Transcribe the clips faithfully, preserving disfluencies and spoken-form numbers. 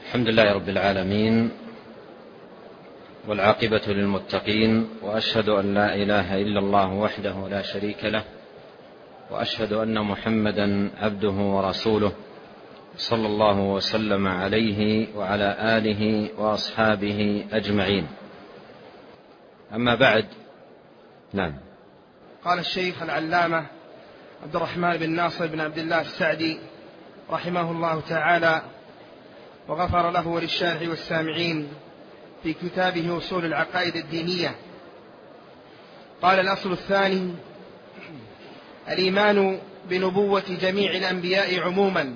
الحمد لله رب العالمين، والعاقبة للمتقين، وأشهد أن لا إله إلا الله وحده لا شريك له، وأشهد أن محمدا عبده ورسوله صلى الله وسلم عليه وعلى آله وأصحابه أجمعين. أما بعد. نعم. قال الشيخ العلامة عبد الرحمن بن ناصر بن عبد الله السعدي رحمه الله تعالى وغفر له وللشارح والسامعين في كتابه أصول العقائد الدينية، قال: الأصل الثاني الإيمان بنبوة جميع الأنبياء عموما،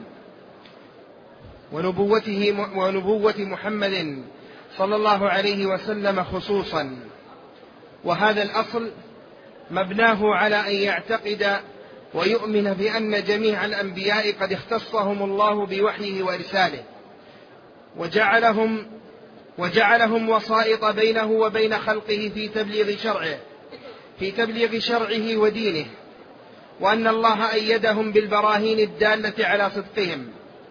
ونبوته ونبوة محمد صلى الله عليه وسلم خصوصا. وهذا الأصل مبناه على أن يعتقد ويؤمن بأن جميع الأنبياء قد اختصهم الله بوحيه وإرساله، وجعلهم وجعلهم وسائط بينه وبين خلقه في تبليغ شرعه في تبليغ شرعه ودينه، وأن الله أيدهم بالبراهين الدالة على صدقهم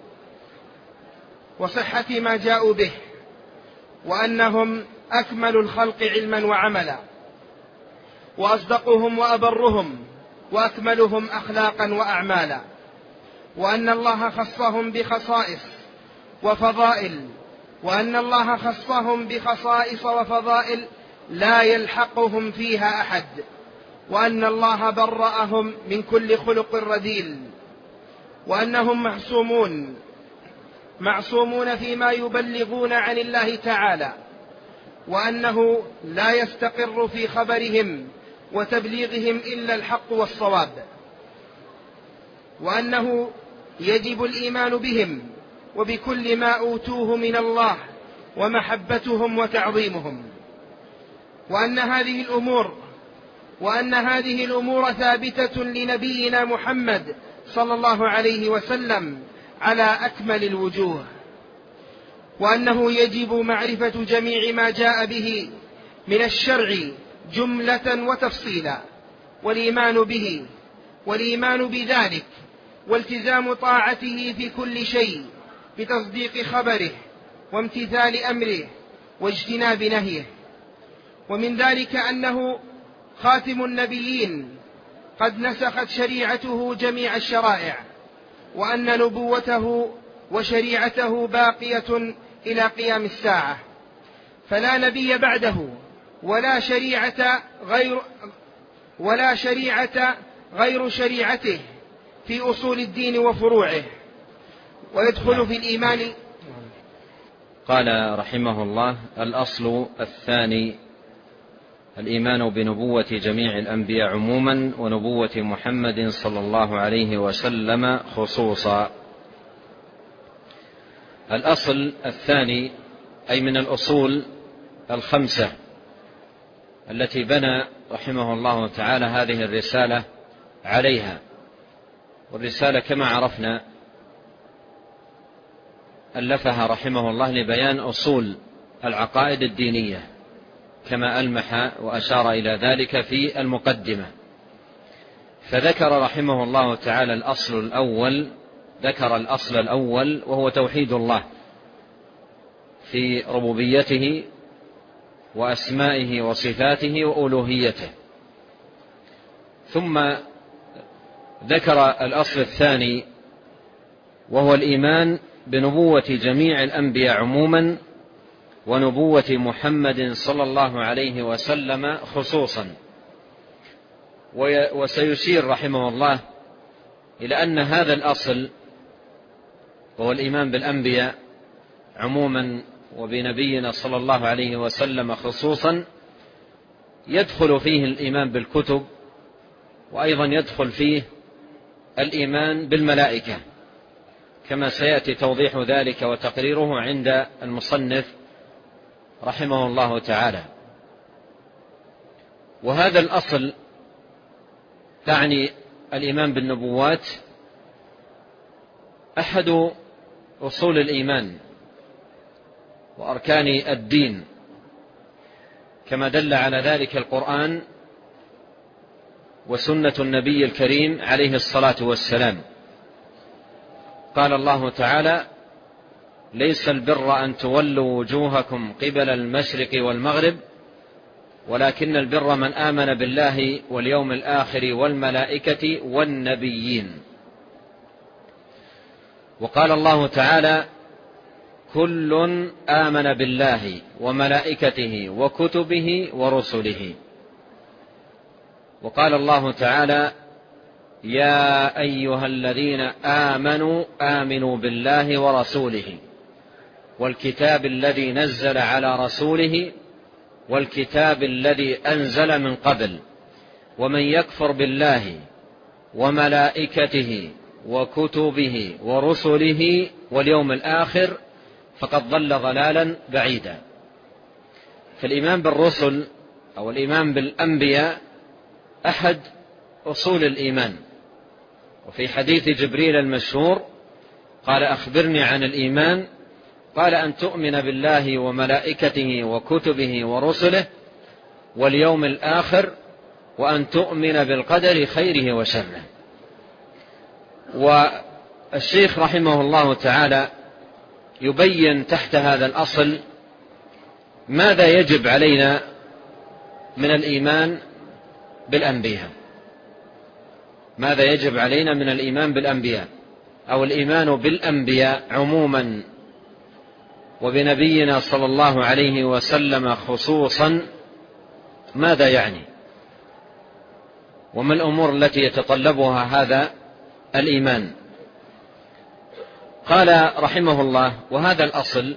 وصحة ما جاءوا به، وأنهم أكمل الخلق علما وعملا، وأصدقهم وأبرهم، وأكملهم أخلاقا وأعمالا، وأن الله خصهم بخصائص وفضائل وأن الله خصهم بخصائص وفضائل لا يلحقهم فيها أحد، وأن الله برأهم من كل خلق رذيل، وأنهم معصومون معصومون فيما يبلغون عن الله تعالى، وأنه لا يستقر في خبرهم وتبليغهم إلا الحق والصواب، وأنه يجب الإيمان بهم وبكل ما أوتوه من الله ومحبتهم وتعظيمهم، وأن هذه الأمور وأن هذه الأمور ثابتة لنبينا محمد صلى الله عليه وسلم على أكمل الوجوه، وأنه يجب معرفة جميع ما جاء به من الشرع جملة وتفصيلا، والإيمان به والإيمان بذلك والتزام طاعته في كل شيء بتصديق خبره وامتثال أمره واجتناب نهيه. ومن ذلك أنه خاتم النبيين قد نسخت شريعته جميع الشرائع، وأن نبوته وشريعته باقية إلى قيام الساعة، فلا نبي بعده ولا شريعة غير ولا شريعة غير شريعته في أصول الدين وفروعه. ويدخل في الإيمان. قال رحمه الله: الأصل الثاني الإيمان بنبوة جميع الأنبياء عموما، ونبوة محمد صلى الله عليه وسلم خصوصا. الأصل الثاني أي من الأصول الخمسة التي بنى رحمه الله تعالى هذه الرسالة عليها. والرسالة كما عرفنا ألفها رحمه الله لبيان أصول العقائد الدينية، كما ألمح وأشار إلى ذلك في المقدمة. فذكر رحمه الله تعالى الأصل الأول ذكر الأصل الأول وهو توحيد الله في ربوبيته وأسمائه وصفاته وألوهيته. ثم ذكر الأصل الثاني وهو الإيمان بنبوة جميع الأنبياء عموما، ونبوة محمد صلى الله عليه وسلم خصوصا. وسيشير رحمه الله إلى أن هذا الأصل وهو الإيمان بالأنبياء عموما وبنبينا صلى الله عليه وسلم خصوصا يدخل فيه الإيمان بالكتب، وأيضا يدخل فيه الإيمان بالملائكة، كما سيأتي توضيح ذلك وتقريره عند المصنف رحمه الله تعالى. وهذا الأصل تعني الإيمان بالنبوات أحد أصول الإيمان وأركان الدين، كما دل على ذلك القرآن وسنة النبي الكريم عليه الصلاة والسلام. قال الله تعالى: ليس البر أن تولوا وجوهكم قبل المشرق والمغرب ولكن البر من آمن بالله واليوم الآخر والملائكة والنبيين. وقال الله تعالى كل آمن بالله وملائكته وكتبه ورسله. وقال الله تعالى يا أيها الذين آمنوا آمنوا بالله ورسوله والكتاب الذي نزل على رسوله والكتاب الذي أنزل من قبل ومن يكفر بالله وملائكته وكتبه ورسله واليوم الآخر فقد ضل ضلالا بعيدا. فالإيمان بالرسل أو الإيمان بالأنبياء أحد أصول الإيمان. وفي حديث جبريل المشهور قال أخبرني عن الإيمان قال أن تؤمن بالله وملائكته وكتبه ورسله واليوم الآخر وأن تؤمن بالقدر خيره وشره. والشيخ رحمه الله تعالى يبين تحت هذا الأصل ماذا يجب علينا من الإيمان بالأنبياء، ماذا يجب علينا من الإيمان بالأنبياء أو الإيمان بالأنبياء عموما وبنبينا صلى الله عليه وسلم خصوصا ماذا يعني، وما الأمور التي يتطلبها هذا الإيمان. قال رحمه الله وهذا الأصل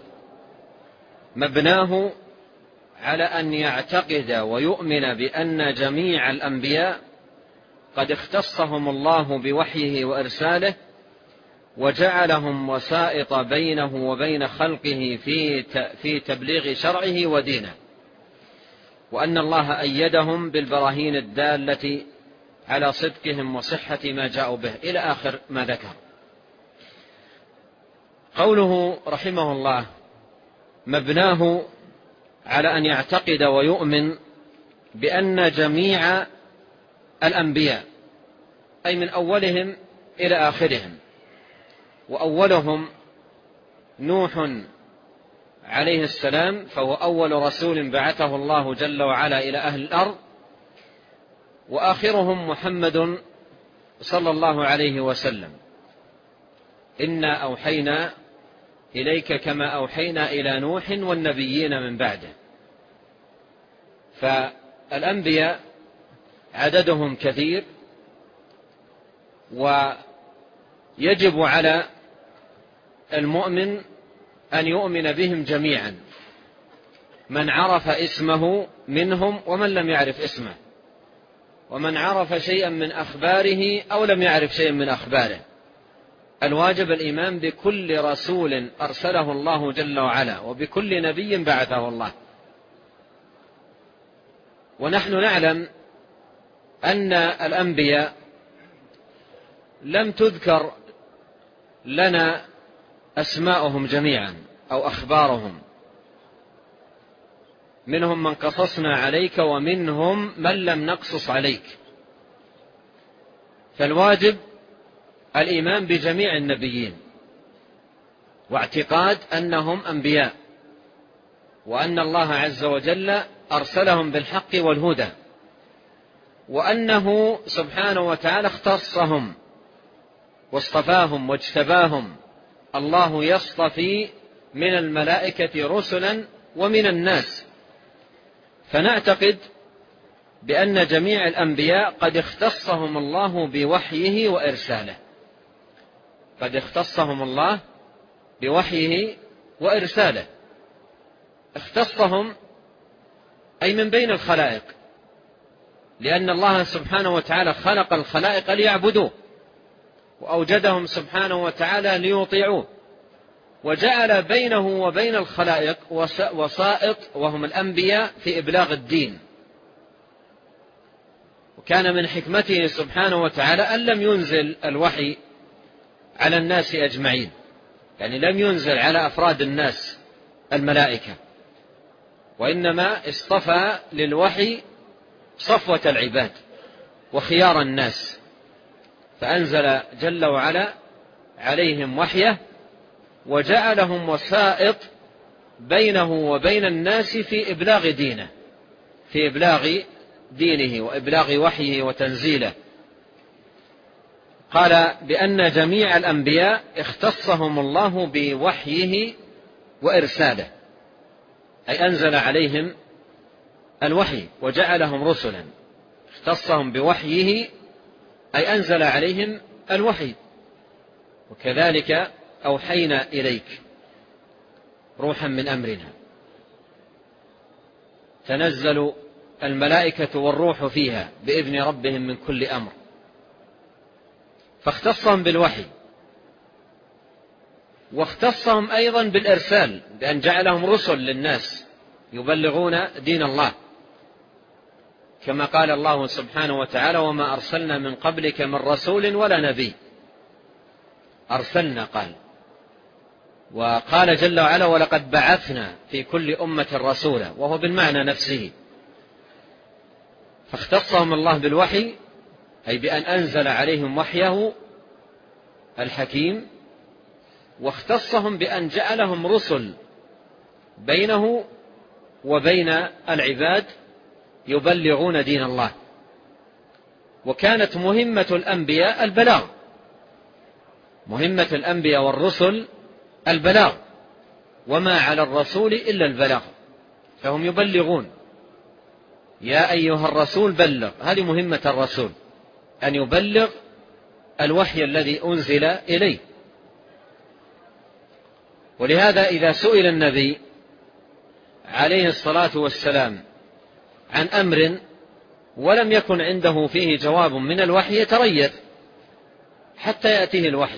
مبناه على أن يعتقد ويؤمن بأن جميع الأنبياء قد اختصهم الله بوحيه وإرساله وجعلهم وسائط بينه وبين خلقه في في تبليغ شرعه ودينه، وأن الله أيدهم بالبراهين الدالة على صدقهم وصحة ما جاءوا به إلى آخر ما ذكر. قوله رحمه الله مبناه على أن يعتقد ويؤمن بأن جميع الأنبياء أي من أولهم إلى آخرهم، وأولهم نوح عليه السلام فهو أول رسول بعثه الله جل وعلا إلى أهل الأرض، وآخرهم محمد صلى الله عليه وسلم إنا أوحينا إليك كما أوحينا إلى نوح والنبيين من بعده. فالأنبياء عددهم كثير، ويجب على المؤمن أن يؤمن بهم جميعا، من عرف اسمه منهم ومن لم يعرف اسمه، ومن عرف شيئا من أخباره أو لم يعرف شيئا من أخباره. الواجب الإيمان بكل رسول أرسله الله جل وعلا وبكل نبي بعثه الله. ونحن نعلم أن الأنبياء لم تذكر لنا أسماءهم جميعا أو أخبارهم، منهم من قصصنا عليك ومنهم من لم نقصص عليك. فالواجب الإيمان بجميع النبيين واعتقاد أنهم أنبياء، وأن الله عز وجل أرسلهم بالحق والهدى، وأنه سبحانه وتعالى اختصهم واصطفاهم واجتباهم. الله يصطفي من الملائكة رسلا ومن الناس. فنعتقد بأن جميع الأنبياء قد اختصهم الله بوحيه وإرساله، قد اختصهم الله بوحيه وإرساله. اختصهم أي من بين الخلائق، لأن الله سبحانه وتعالى خلق الخلائق ليعبدوه، وأوجدهم سبحانه وتعالى ليطيعوه، وجعل بينه وبين الخلائق وسائط وهم الأنبياء في إبلاغ الدين. وكان من حكمته سبحانه وتعالى أن لم ينزل الوحي على الناس أجمعين، يعني لم ينزل على أفراد الناس الملائكة، وإنما اصطفى للوحي صفوة العباد وخيار الناس، فأنزل جل وعلا عليهم وحيه وجعلهم وسائط بينه وبين الناس في إبلاغ دينه في إبلاغ دينه وإبلاغ وحيه وتنزيله. قال بأن جميع الأنبياء اختصهم الله بوحيه وإرساله، أي أنزل عليهم الوحي وجعلهم رسلا. اختصهم بوحيه أي أنزل عليهم الوحي. وكذلك أوحينا إليك روحا من أمرنا، تنزل الملائكة والروح فيها بإذن ربهم من كل أمر. فاختصهم بالوحي، واختصهم أيضا بالإرسال بأن جعلهم رسل للناس يبلغون دين الله، كما قال الله سبحانه وتعالى: وما أرسلنا من قبلك من رسول ولا نبي. أرسلنا قال، وقال جل وعلا: ولقد بعثنا في كل أمة رسولا، وهو بالمعنى نفسه. فاختصهم الله بالوحي أي بأن أنزل عليهم وحيه الحكيم، واختصهم بأن جعلهم رسل بينه وبين العباد يبلغون دين الله. وكانت مهمة الأنبياء البلاغ، مهمة الأنبياء والرسل البلاغ، وما على الرسول إلا البلاغ، فهم يبلغون. يا أيها الرسول بلغ، هذه مهمة الرسول، أن يبلغ الوحي الذي أنزل إليه. ولهذا إذا سئل النبي عليه الصلاة والسلام عن أمر ولم يكن عنده فيه جواب من الوحي يتريث حتى يأتيه الوحي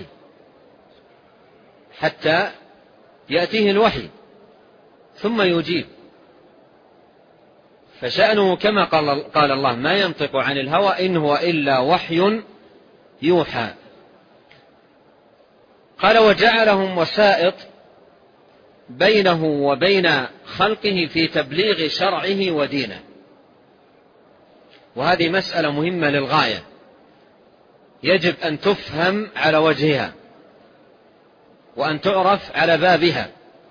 حتى يأتيه الوحي ثم يجيب. فشأنه كما قال, قال الله: ما ينطق عن الهوى إن هو إلا وحي يوحى. قال: وجعلهم وسائط بينه وبين خلقه في تبليغ شرعه ودينه. وهذه مسألة مهمة للغاية، يجب أن تفهم على وجهها وأن تعرف على بابها،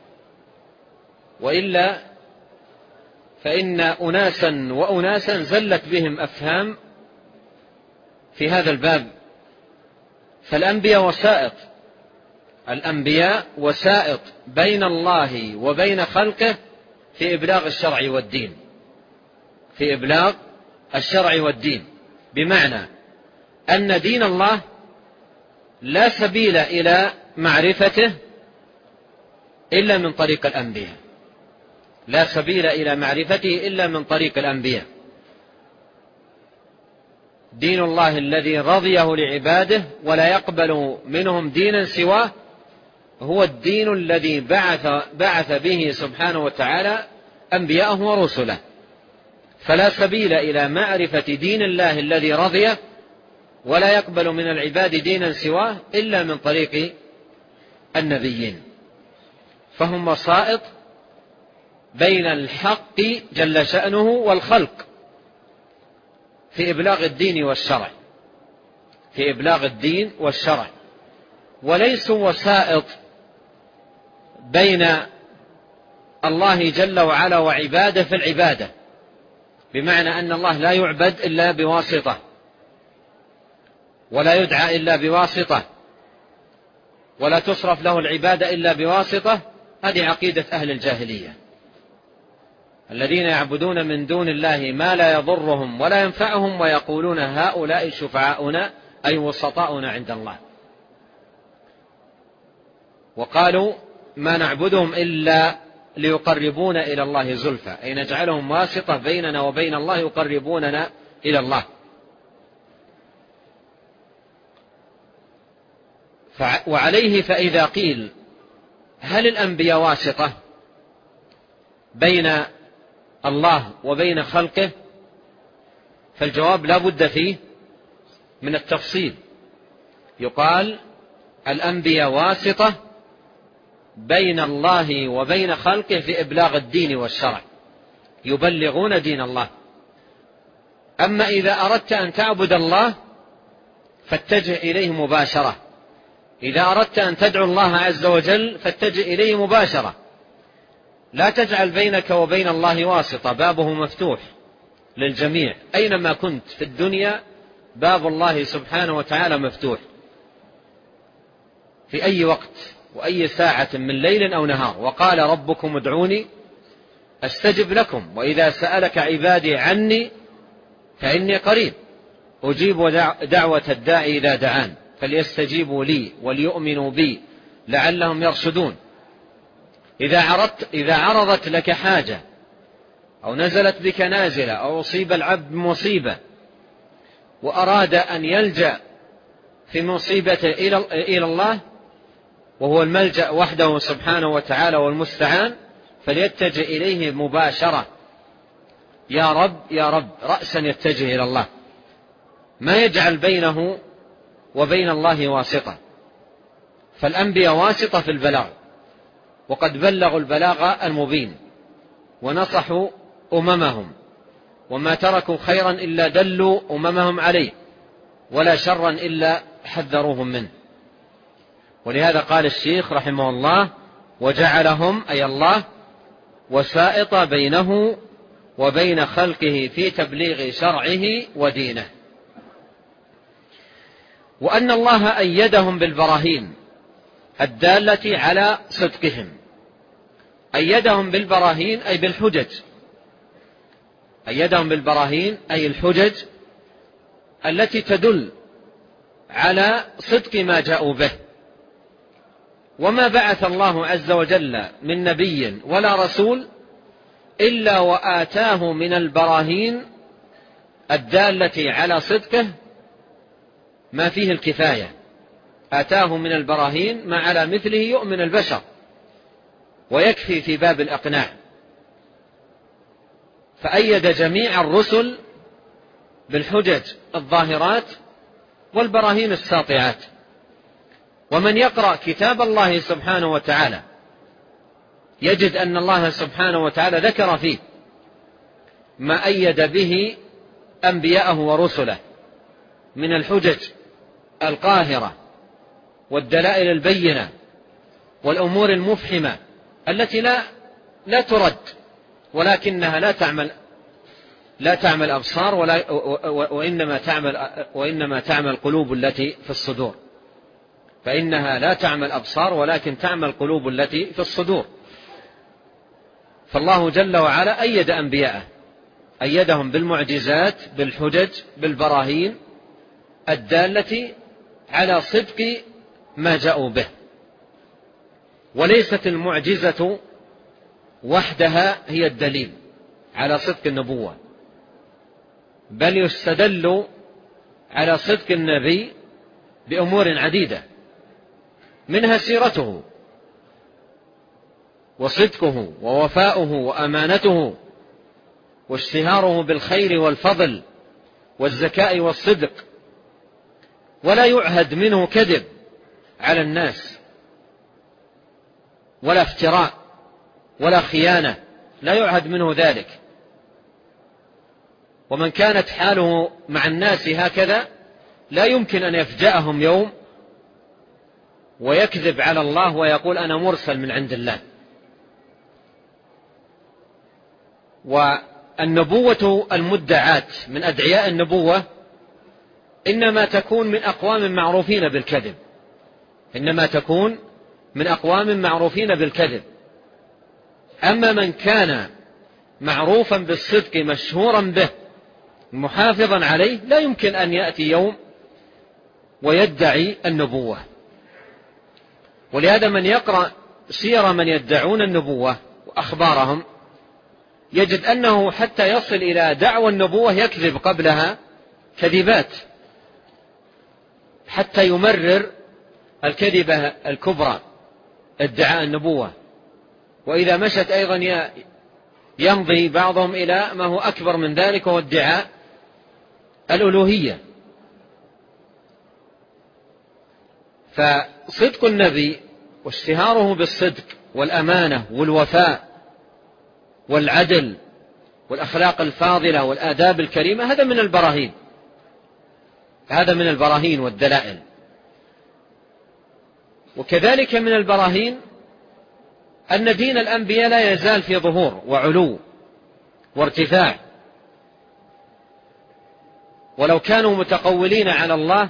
وإلا فإن أناسا وأناسا زلت بهم أفهام في هذا الباب. فالأنبياء وسائط، الأنبياء وسائط بين الله وبين خلقه في إبلاغ الشرع والدين، في إبلاغ الشرع والدين، بمعنى أن دين الله لا سبيل إلى معرفته إلا من طريق الأنبياء، لا سبيل إلى معرفته إلا من طريق الأنبياء. دين الله الذي رضيه لعباده ولا يقبل منهم دينا سواه هو الدين الذي بعث, بعث به سبحانه وتعالى أنبياءه ورسله. فلا سبيل إلى معرفة دين الله الذي رضيه ولا يقبل من العباد دينا سواه إلا من طريق النبيين. فهم وسائط بين الحق جل شأنه والخلق في إبلاغ الدين والشرع، في إبلاغ الدين والشرع، وليسوا وسائط بين الله جل وعلا وعباده في العبادة، بمعنى أن الله لا يعبد إلا بواسطة ولا يدعى إلا بواسطة ولا تصرف له العبادة إلا بواسطة. هذه عقيدة أهل الجاهلية الذين يعبدون من دون الله ما لا يضرهم ولا ينفعهم ويقولون هؤلاء شفعاؤنا أي وسطاؤنا عند الله. وقالوا ما نعبدهم إلا ليقربونا إلى الله زلفى، أي نجعلهم واسطة بيننا وبين الله يقربوننا إلى الله. وعليه فإذا قيل هل الأنبياء واسطة بين الله وبين خلقه، فالجواب لا بد فيه من التفصيل. يقال الأنبياء واسطة بين الله وبين خلقه في إبلاغ الدين والشرع، يبلغون دين الله. أما إذا أردت أن تعبد الله فاتجه إليه مباشرة، إذا أردت أن تدعو الله عز وجل فاتجه إليه مباشرة، لا تجعل بينك وبين الله واسطة، بابه مفتوح للجميع، أينما كنت في الدنيا باب الله سبحانه وتعالى مفتوح في أي وقت وأي ساعة من ليل أو نهار. وقال ربكم ادعوني أستجب لكم، وإذا سألك عبادي عني فإني قريب أجيب دعوة الداعي إذا دعان فليستجيبوا لي وليؤمنوا بي لعلهم يرشدون. إذا عرضت إذا عرضت لك حاجة أو نزلت بك نازلة أو أصيب العبد مصيبة وأراد أن يلجأ في مصيبته إلى الله وهو الملجأ وحده سبحانه وتعالى والمستعان، فليتجه إليه مباشرة، يا رب يا رب، رأسا يتجه إلى الله، ما يجعل بينه وبين الله واسطة. فالأنبياء واسطة في البلاغ، وقد بلغوا البلاغ المبين ونصحوا أممهم، وما تركوا خيرا إلا دلوا أممهم عليه، ولا شرا إلا حذروهم منه. ولهذا قال الشيخ رحمه الله: وجعلهم أي الله وسائط بينه وبين خلقه في تبليغ شرعه ودينه. وأن الله أيدهم بالبراهين الدالة على صدقهم. أيدهم بالبراهين أي بالحجج، أيدهم بالبراهين أي الحجج التي تدل على صدق ما جاءوا به. وما بعث الله عز وجل من نبي ولا رسول إلا وآتاه من البراهين الدالة على صدقه ما فيه الكفاية، آتاه من البراهين ما على مثله يؤمن البشر ويكفي في باب الإقناع. فأيد جميع الرسل بالحجج الظاهرات والبراهين الساطعات. ومن يقرأ كتاب الله سبحانه وتعالى يجد أن الله سبحانه وتعالى ذكر فيه ما أيد به أنبياءه ورسله من الحجج القاهرة والدلائل البينة والأمور المفحمة التي لا لا ترد، ولكنها لا تعمل لا تعمل أبصار ولا وإنما تعمل وإنما تعمل القلوب التي في الصدور. فإنها لا تعمل أبصار ولكن تعمل القلوب التي في الصدور. فالله جل وعلا أيد أنبياءه، أيدهم بالمعجزات بالحجج بالبراهين الدالة على صدق ما جاءوا به. وليست المعجزة وحدها هي الدليل على صدق النبوة، بل يستدل على صدق النبي بأمور عديدة، منها سيرته وصدقه ووفاؤه وأمانته واشتهاره بالخير والفضل والذكاء والصدق. ولا يعهد منه كذب على الناس ولا افتراء ولا خيانة، لا يعهد منه ذلك. ومن كانت حاله مع الناس هكذا لا يمكن أن يفجأهم يوم ويكذب على الله ويقول أنا مرسل من عند الله. والنبوة المدعاة من أدعياء النبوة إنما تكون من أقوام معروفين بالكذب، إنما تكون من أقوام معروفين بالكذب. أما من كان معروفا بالصدق مشهورا به محافظا عليه لا يمكن أن يأتي يوم ويدعي النبوة. ولهذا من يقرأ سير من يدعون النبوة وأخبارهم يجد أنه حتى يصل إلى دعوى النبوة يكذب قبلها كذبات حتى يمرر الكذبة الكبرى ادعاء النبوة. وإذا مشت أيضا يمضي بعضهم إلى ما هو أكبر من ذلك وهو ادعاء الألوهية. فصدق النبي واشتهاره بالصدق والأمانة والوفاء والعدل والأخلاق الفاضلة والآداب الكريمة هذا من البراهين، هذا من البراهين والدلائل. وكذلك من البراهين أن دين الأنبياء لا يزال في ظهور وعلو وارتفاع، ولو كانوا متقولين على الله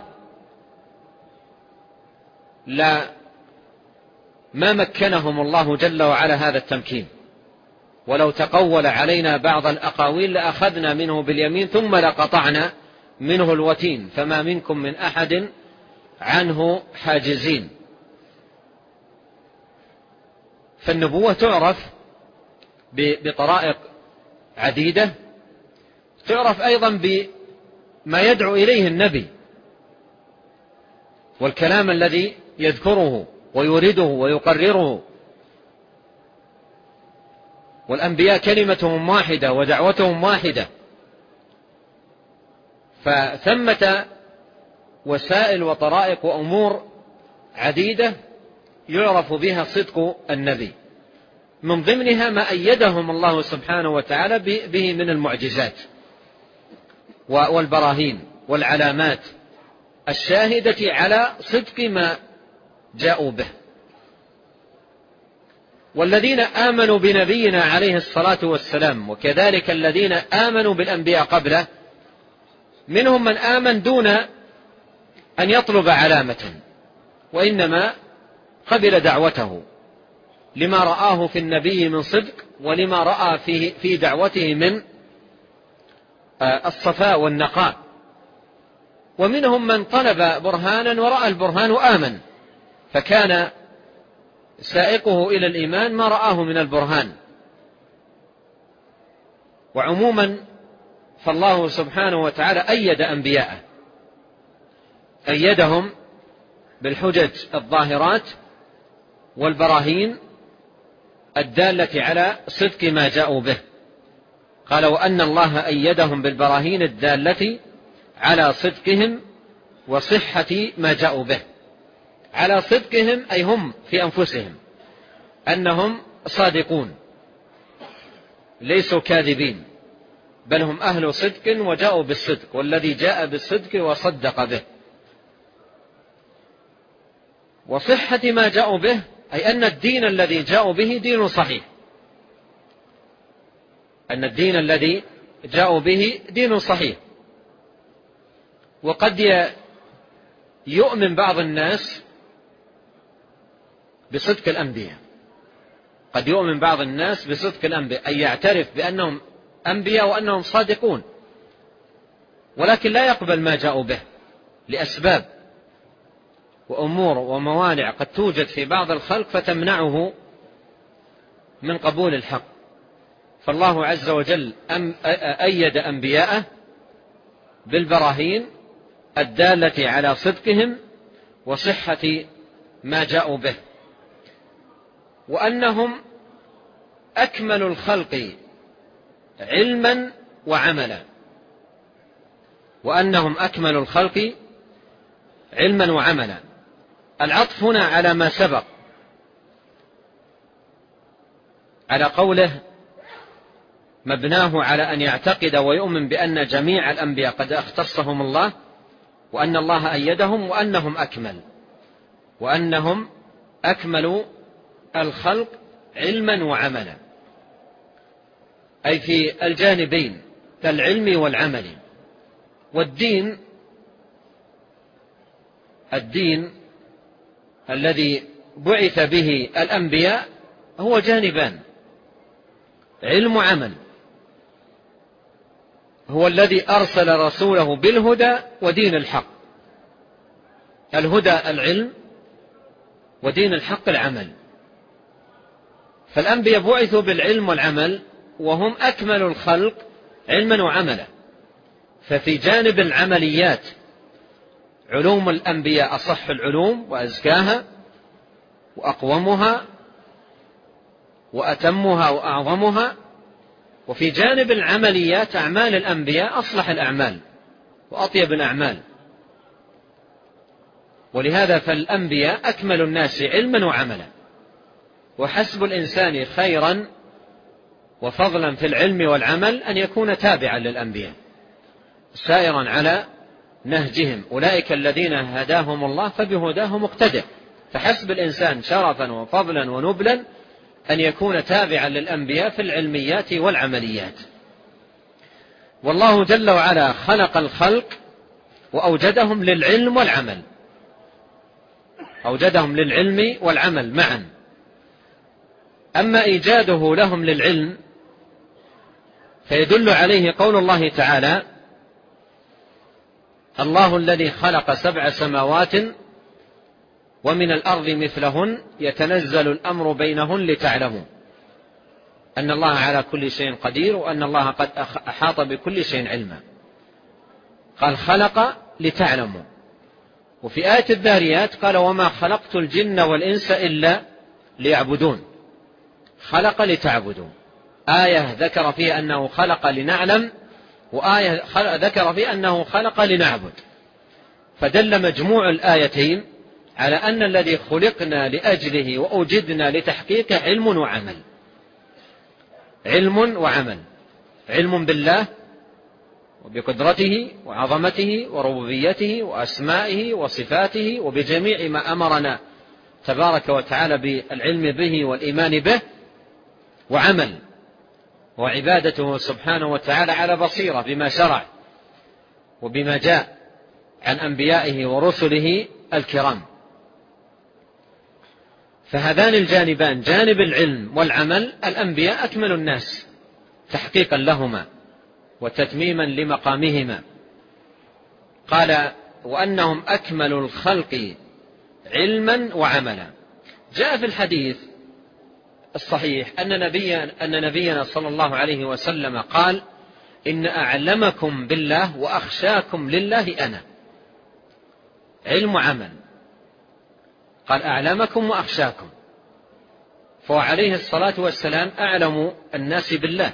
لا ما مكنهم الله جل وعلا هذا التمكين، ولو تقول علينا بعض الأقاويل لأخذنا منه باليمين ثم لقطعنا منه الوتين فما منكم من أحد عنه حاجزين. فالنبوة تعرف بطرائق عديدة، تعرف أيضا بما يدعو إليه النبي والكلام الذي يذكره ويورده ويقرره، والأنبياء كلمتهم واحدة ودعوتهم واحدة، فثمة وسائل وطرائق وأمور عديدة يعرف بها صدق النبي، من ضمنها ما أيدهم الله سبحانه وتعالى به من المعجزات والبراهين والعلامات الشاهدة على صدق ما جاءوا به. والذين آمنوا بنبينا عليه الصلاة والسلام وكذلك الذين آمنوا بالأنبياء قبله منهم من آمن دون أن يطلب علامة، وإنما قبل دعوته لما رآه في النبي من صدق ولما رأى في في دعوته من الصفاء والنقاء. ومنهم من طلب برهانا ورأى البرهان وآمن، فكان سائقه إلى الإيمان ما رآه من البرهان. وعموما فالله سبحانه وتعالى أيد أنبياءه، أيدهم بالحجج الظاهرات والبراهين الدالة على صدق ما جاءوا به. قال وأن الله أيدهم بالبراهين الدالة على صدقهم وصحة ما جاءوا به. على صدقهم أي هم في أنفسهم أنهم صادقون ليسوا كاذبين، بل هم أهل صدق وجاءوا بالصدق، والذي جاء بالصدق وصدق به. وصحة ما جاءوا به أي أن الدين الذي جاءوا به دين صحيح، أن الدين الذي جاءوا به دين صحيح. وقد يؤمن بعض الناس بصدق الأنبياء، قد يؤمن بعض الناس بصدق الأنبياء أي يعترف بأنهم أنبياء وأنهم صادقون، ولكن لا يقبل ما جاءوا به لأسباب وأمور وموانع قد توجد في بعض الخلق فتمنعه من قبول الحق. فالله عز وجل أيد أنبياءه بالبراهين الدالة على صدقهم وصحة ما جاءوا به، وأنهم أكمل الخلق علما وعملا، وأنهم أكمل الخلق علما وعملا. العطف هنا على ما سبق، على قوله مبناه على أن يعتقد ويؤمن بأن جميع الأنبياء قد اختصهم الله، وأن الله أيدهم، وأنهم أكمل وأنهم أكملوا الخلق علما وعملا، أي في الجانبين كالعلم والعمل. والدين الدين الذي بعث به الأنبياء هو جانبان، علم وعمل. هو الذي أرسل رسوله بالهدى ودين الحق، الهدى العلم ودين الحق العمل. فالأنبياء بعثوا بالعلم والعمل وهم أكمل الخلق علما وعملا. ففي جانب العمليات علوم الأنبياء أصح العلوم وأزكاها وأقومها وأتمها وأعظمها، وفي جانب العمليات أعمال الأنبياء أصلح الأعمال وأطيب الأعمال. ولهذا فالأنبياء أكمل الناس علما وعملا، وحسب الإنسان خيرا وفضلا في العلم والعمل أن يكون تابعا للأنبياء سائرا على نهجهم. أولئك الذين هداهم الله فبهداه مقتدى، فحسب الإنسان شرفا وفضلا ونبلا أن يكون تابعا للأنبياء في العلميات والعمليات. والله جل وعلا خلق الخلق وأوجدهم للعلم والعمل، أوجدهم للعلم والعمل معا. أما إيجاده لهم للعلم فيدل عليه قول الله تعالى: الله الذي خلق سبع سماوات ومن الأرض مثلهن يتنزل الأمر بينهن لتعلموا أن الله على كل شيء قدير وأن الله قد أحاط بكل شيء علما. قال خلق لتعلموا. وفي آية الذاريات قال: وما خلقت الجن والإنس إلا ليعبدون. خلق لتعبدوا. آية ذكر فيها أنه خلق لنعلم، وآية ذكر فيها أنه خلق لنعبد. فدل مجموع الآيتين على أن الذي خلقنا لأجله وأوجدنا لتحقيقه علم وعمل. علم وعمل. علم بالله وبقدرته وعظمته وربوبيته وأسمائه وصفاته وبجميع ما أمرنا تبارك وتعالى بالعلم به والإيمان به، وعمل وعبادته سبحانه وتعالى على بصيرة بما شرع وبما جاء عن أنبيائه ورسله الكرام. فهذان الجانبان، جانب العلم والعمل، الأنبياء أكمل الناس تحقيقا لهما وتتميما لمقامهما. قال: وأنهم أكمل الخلق علما وعملا. جاء في الحديث الصحيح أن نبينا, أن نبينا صلى الله عليه وسلم قال: إن أعلمكم بالله وأخشاكم لله أنا. علم وعمل. قال: أعلمكم وأخشاكم. فهو عليه الصلاة والسلام أعلم الناس بالله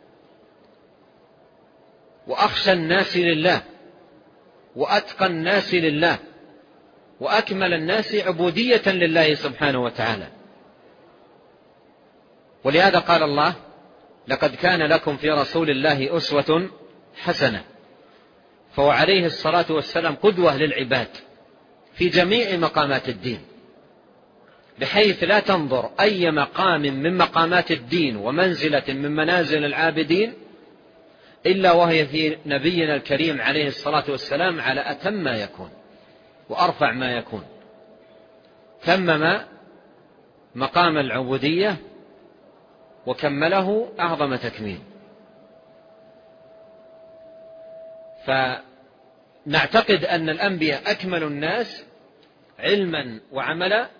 وأخشى الناس لله وأتقى الناس لله وأكمل الناس عبودية لله سبحانه وتعالى. ولهذا قال الله: لقد كان لكم في رسول الله أسوة حسنة. فهو عليه الصلاة والسلام قدوة للعباد في جميع مقامات الدين، بحيث لا تنظر أي مقام من مقامات الدين ومنزلة من منازل العابدين إلا وهي في نبينا الكريم عليه الصلاة والسلام على أتم ما يكون وأرفع ما يكون. تمم مقام العبودية وكمله أعظم تكميل. فنعتقد أن الأنبياء أكمل الناس علما وعملا،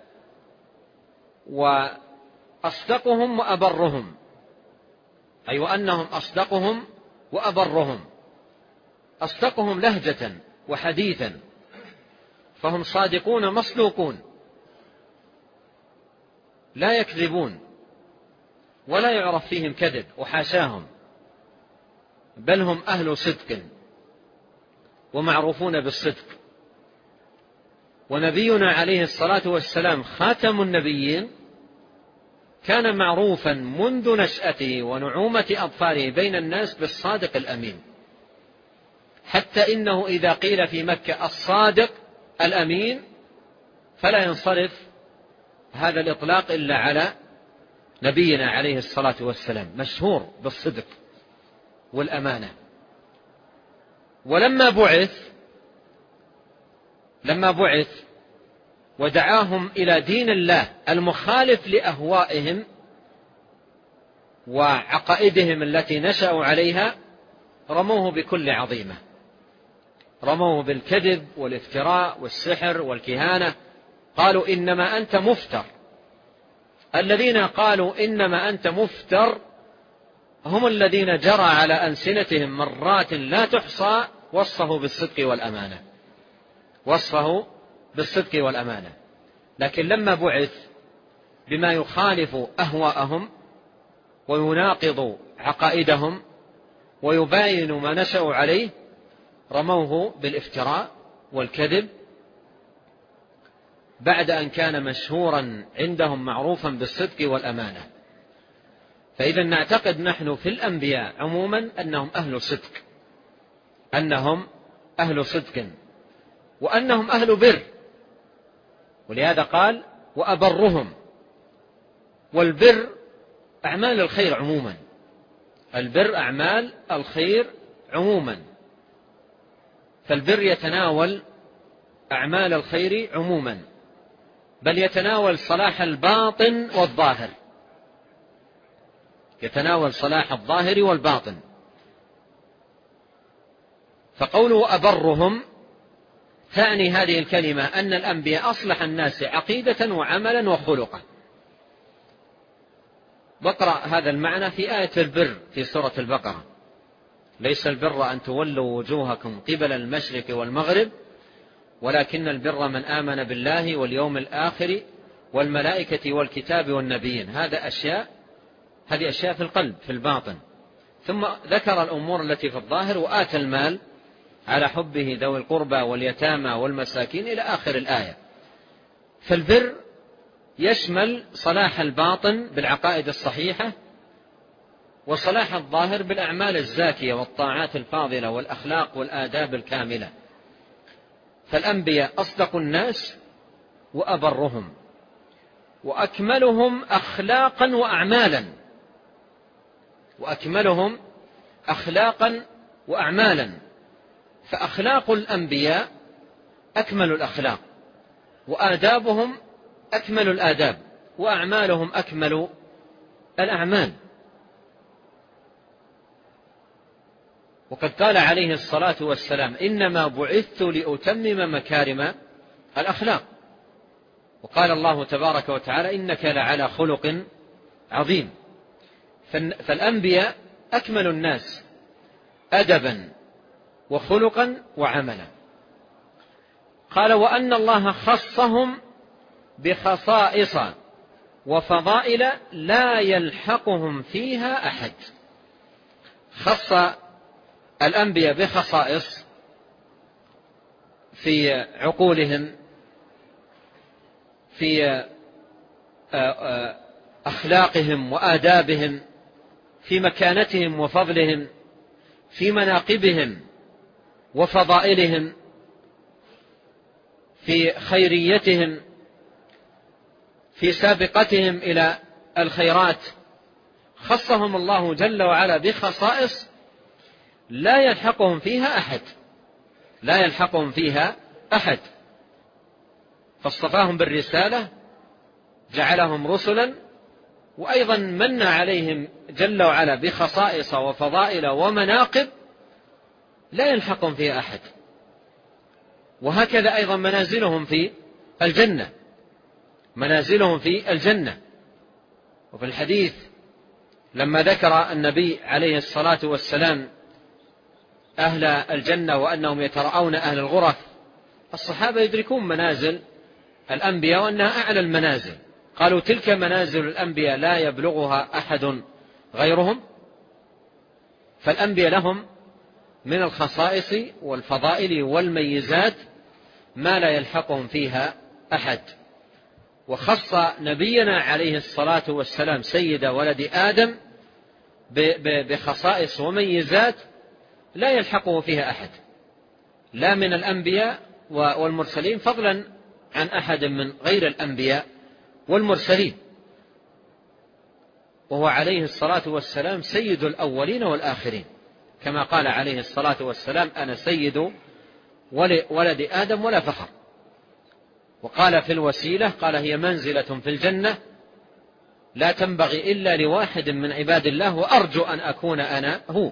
وأصدقهم وأبرهم، أي وأنهم أصدقهم وأبرهم. أصدقهم لهجة وحديثا، فهم صادقون مصدوقون لا يكذبون ولا يعرف فيهم كذب وحاشاهم، بل هم أهل صدق ومعروفون بالصدق. ونبينا عليه الصلاة والسلام خاتم النبيين كان معروفا منذ نشأته ونعومة أطفاله بين الناس بالصادق الأمين، حتى إنه إذا قيل في مكة الصادق الأمين فلا ينصرف هذا الإطلاق إلا على نبينا عليه الصلاة والسلام، مشهور بالصدق والأمانة. ولما بعث لما بعث ودعاهم إلى دين الله المخالف لأهوائهم وعقائدهم التي نشأوا عليها، رموه بكل عظيمة، رموه بالكذب والافتراء والسحر والكهانة. قالوا: إنما أنت مفتر. الذين قالوا إنما أنت مفتر هم الذين جرى على ألسنتهم مرات لا تحصى وصفه بالصدق والأمانة، وصفه بالصدق والأمانة. لكن لما بعث بما يخالف أهواءهم ويناقض عقائدهم ويباين ما نشأوا عليه، رموه بالافتراء والكذب بعد أن كان مشهورا عندهم معروفا بالصدق والأمانة. فإذا نعتقد نحن في الأنبياء عموما أنهم أهل صدق، أنهم أهل صدق وأنهم أهل بر. ولهذا قال: وأبرهم. والبر أعمال الخير عموما، البر أعمال الخير عموما، فالبر يتناول أعمال الخير عموما، بل يتناول صلاح الباطن والظاهر، يتناول صلاح الظاهر والباطن. فقوله أبرهم تعني هذه الكلمة أن الأنبياء أصلح الناس عقيدة وعملا وخلقا. واقرأ هذا المعنى في آية البر في سورة البقرة: ليس البر أن تولوا وجوهكم قبل المشرق والمغرب ولكن البر من آمن بالله واليوم الآخر والملائكة والكتاب والنبيين. هذا أشياء هذه أشياء في القلب في الباطن. ثم ذكر الأمور التي في الظاهر: وآتى المال على حبه ذوي القربى واليتامى والمساكين إلى آخر الآية. فالبر يشمل صلاح الباطن بالعقائد الصحيحة، وصلاح الظاهر بالأعمال الزاكية والطاعات الفاضلة والأخلاق والآداب الكاملة. فالأنبياء أصدق الناس وأبرهم وأكملهم أخلاقا وأعمالا، وأكملهم أخلاقا وأعمالا. فأخلاق الأنبياء أكمل الأخلاق، وآدابهم أكمل الآداب، وأعمالهم أكمل الأعمال. وقد قال عليه الصلاة والسلام: إنما بعثت لأتمم مكارم الأخلاق. وقال الله تبارك وتعالى: إنك لعلى خلق عظيم. فالأنبياء أكمل الناس أدبا وخلقا وعملا. قال: وأن الله خصهم بخصائص وفضائل لا يلحقهم فيها أحد. خص الأنبياء بخصائص في عقولهم، في أخلاقهم وآدابهم، في مكانتهم وفضلهم، في مناقبهم وفضائلهم، في خيريتهم، في سابقتهم إلى الخيرات. خصهم الله جل وعلا بخصائص لا يلحقهم فيها أحد، لا يلحقهم فيها أحد. فاصطفاهم بالرسالة، جعلهم رسلا، وأيضا من عليهم جل وعلا بخصائص وفضائل ومناقب لا يلحقهم فيها أحد. وهكذا أيضا منازلهم في الجنة، منازلهم في الجنة. وفي الحديث لما ذكر النبي عليه الصلاة والسلام أهل الجنة وأنهم يترأون أهل الغرف، الصحابة يدركون منازل الأنبياء وأنها أعلى المنازل. قالوا: تلك منازل الأنبياء لا يبلغها أحد غيرهم. فالأنبياء لهم من الخصائص والفضائل والميزات ما لا يلحقهم فيها أحد. وخص نبينا عليه الصلاة والسلام سيد ولد آدم بخصائص وميزات لا يلحقه فيها أحد، لا من الأنبياء والمرسلين، فضلا عن أحد من غير الأنبياء والمرسلين. وهو عليه الصلاة والسلام سيد الأولين والآخرين، كما قال عليه الصلاة والسلام: أنا سيد ولد آدم ولا فخر. وقال في الوسيلة: قال: هي منزلة في الجنة لا تنبغي إلا لواحد من عباد الله وأرجو أن أكون أنا هو.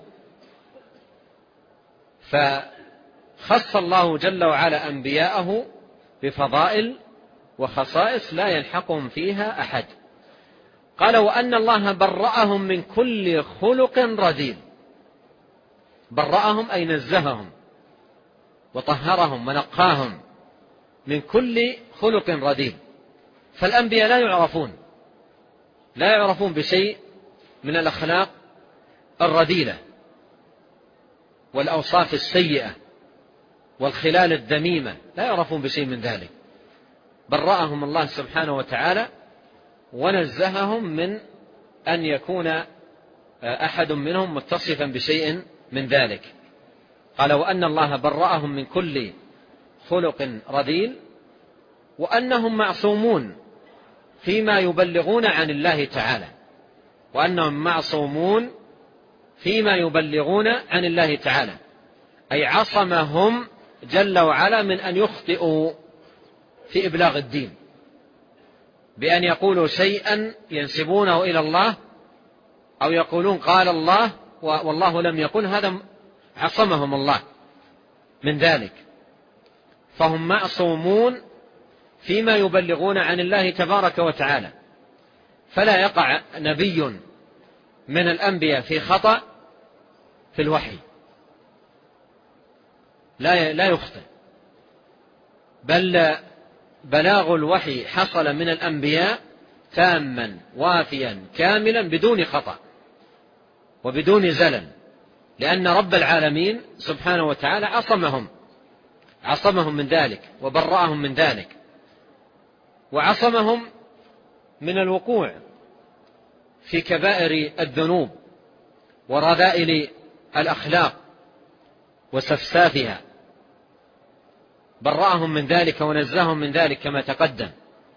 فخص الله جل وعلا أنبياءه بفضائل وخصائص لا يلحقهم فيها أحد. قال: وأن الله برأهم من كل خلق رذيل. برأهم أي نزههم وطهرهم ونقاهم من كل خلق رذيل. فالأنبياء لا يعرفون لا يعرفون بشيء من الأخلاق الرذيلة والأوصاف السيئة والخلال الذميمة، لا يعرفون بشيء من ذلك. برأهم الله سبحانه وتعالى ونزههم من أن يكون أحد منهم متصفا بشيء من ذلك. قال: وأن الله برأهم من كل خلق رذيل وأنهم معصومون فيما يبلغون عن الله تعالى، وأنهم معصومون فيما يبلغون عن الله تعالى، أي عصمهم جل وعلا من أن يخطئوا في إبلاغ الدين بأن يقولوا شيئا ينسبونه إلى الله أو يقولون قال الله والله لم يقل، هذا عصمهم الله من ذلك. فهم معصومون فيما يبلغون عن الله تبارك وتعالى، فلا يقع نبي من الأنبياء في خطأ في الوحي، لا لا يخطئ، بل بلاغ الوحي حصل من الأنبياء تاما وافيا كاملا بدون خطأ وبدون زلل، لأن رب العالمين سبحانه وتعالى عصمهم عصمهم من ذلك وبرأهم من ذلك، وعصمهم من الوقوع في كبائر الذنوب ورذائل الأخلاق وسفسافها، برأهم من ذلك ونزههم من ذلك كما تقدم،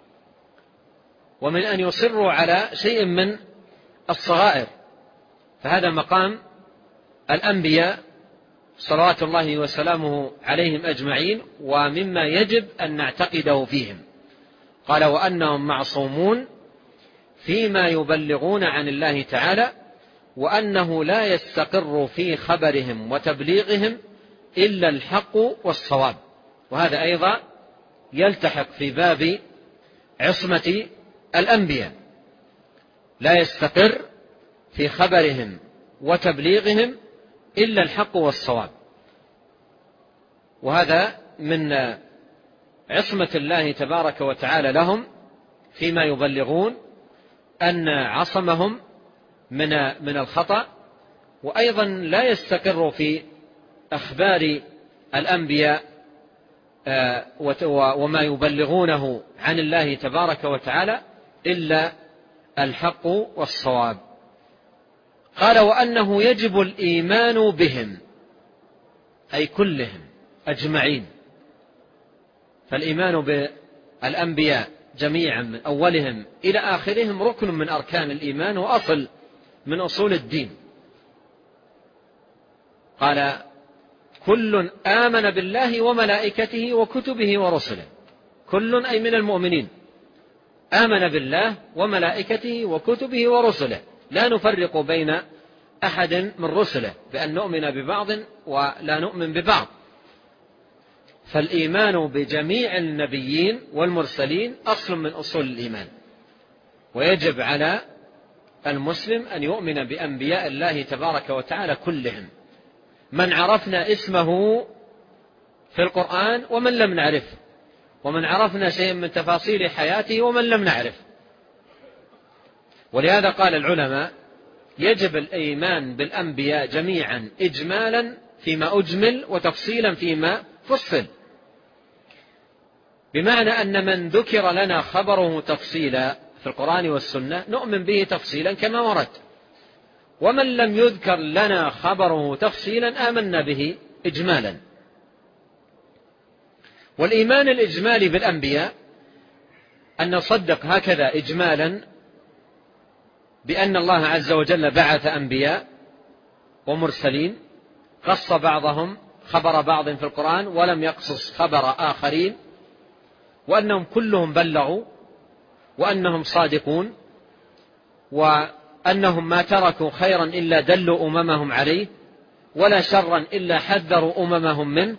ومن أن يصروا على شيء من الصغائر، فهذا مقام الأنبياء صلوات الله وسلامه عليهم أجمعين، ومما يجب أن نعتقده فيهم. قال وأنهم معصومون فيما يبلغون عن الله تعالى، وأنه لا يستقر في خبرهم وتبليغهم إلا الحق والصواب، وهذا أيضا يلتحق في باب عصمة الأنبياء، لا يستقر في خبرهم وتبليغهم إلا الحق والصواب، وهذا من عصمة الله تبارك وتعالى لهم فيما يبلغون، أن عصمهم من من الخطأ، وأيضا لا يستقر في أخبار الأنبياء وما يبلغونه عن الله تبارك وتعالى إلا الحق والصواب. قال وأنه يجب الإيمان بهم، أي كلهم أجمعين، فالإيمان بالأنبياء جميعا من أولهم إلى آخرهم ركن من أركان الإيمان وأصل من أصول الدين. قال كل آمن بالله وملائكته وكتبه ورسله، كل أي من المؤمنين آمن بالله وملائكته وكتبه ورسله، لا نفرق بين أحد من رسله بأن نؤمن ببعض ولا نؤمن ببعض، فالإيمان بجميع النبيين والمرسلين أصل من أصول الإيمان، ويجب على المسلم أن يؤمن بأنبياء الله تبارك وتعالى كلهم، من عرفنا اسمه في القرآن ومن لم نعرفه، ومن عرفنا شيء من تفاصيل حياته ومن لم نعرف. ولهذا قال العلماء يجب الإيمان بالأنبياء جميعا إجمالا فيما أجمل وتفصيلا فيما فصل، بمعنى أن من ذكر لنا خبره تفصيلا في القرآن والسنة نؤمن به تفصيلا كما ورد، ومن لم يذكر لنا خبره تفصيلا آمنا به إجمالا. والإيمان الإجمالي بالأنبياء أن نصدق هكذا إجمالا بأن الله عز وجل بعث أنبياء ومرسلين، قص بعضهم خبر بعض في القرآن ولم يقصص خبر آخرين، وأنهم كلهم بلغوا، وأنهم صادقون، وأنهم ما تركوا خيرا إلا دلوا أممهم عليه، ولا شرا إلا حذروا أممهم منه،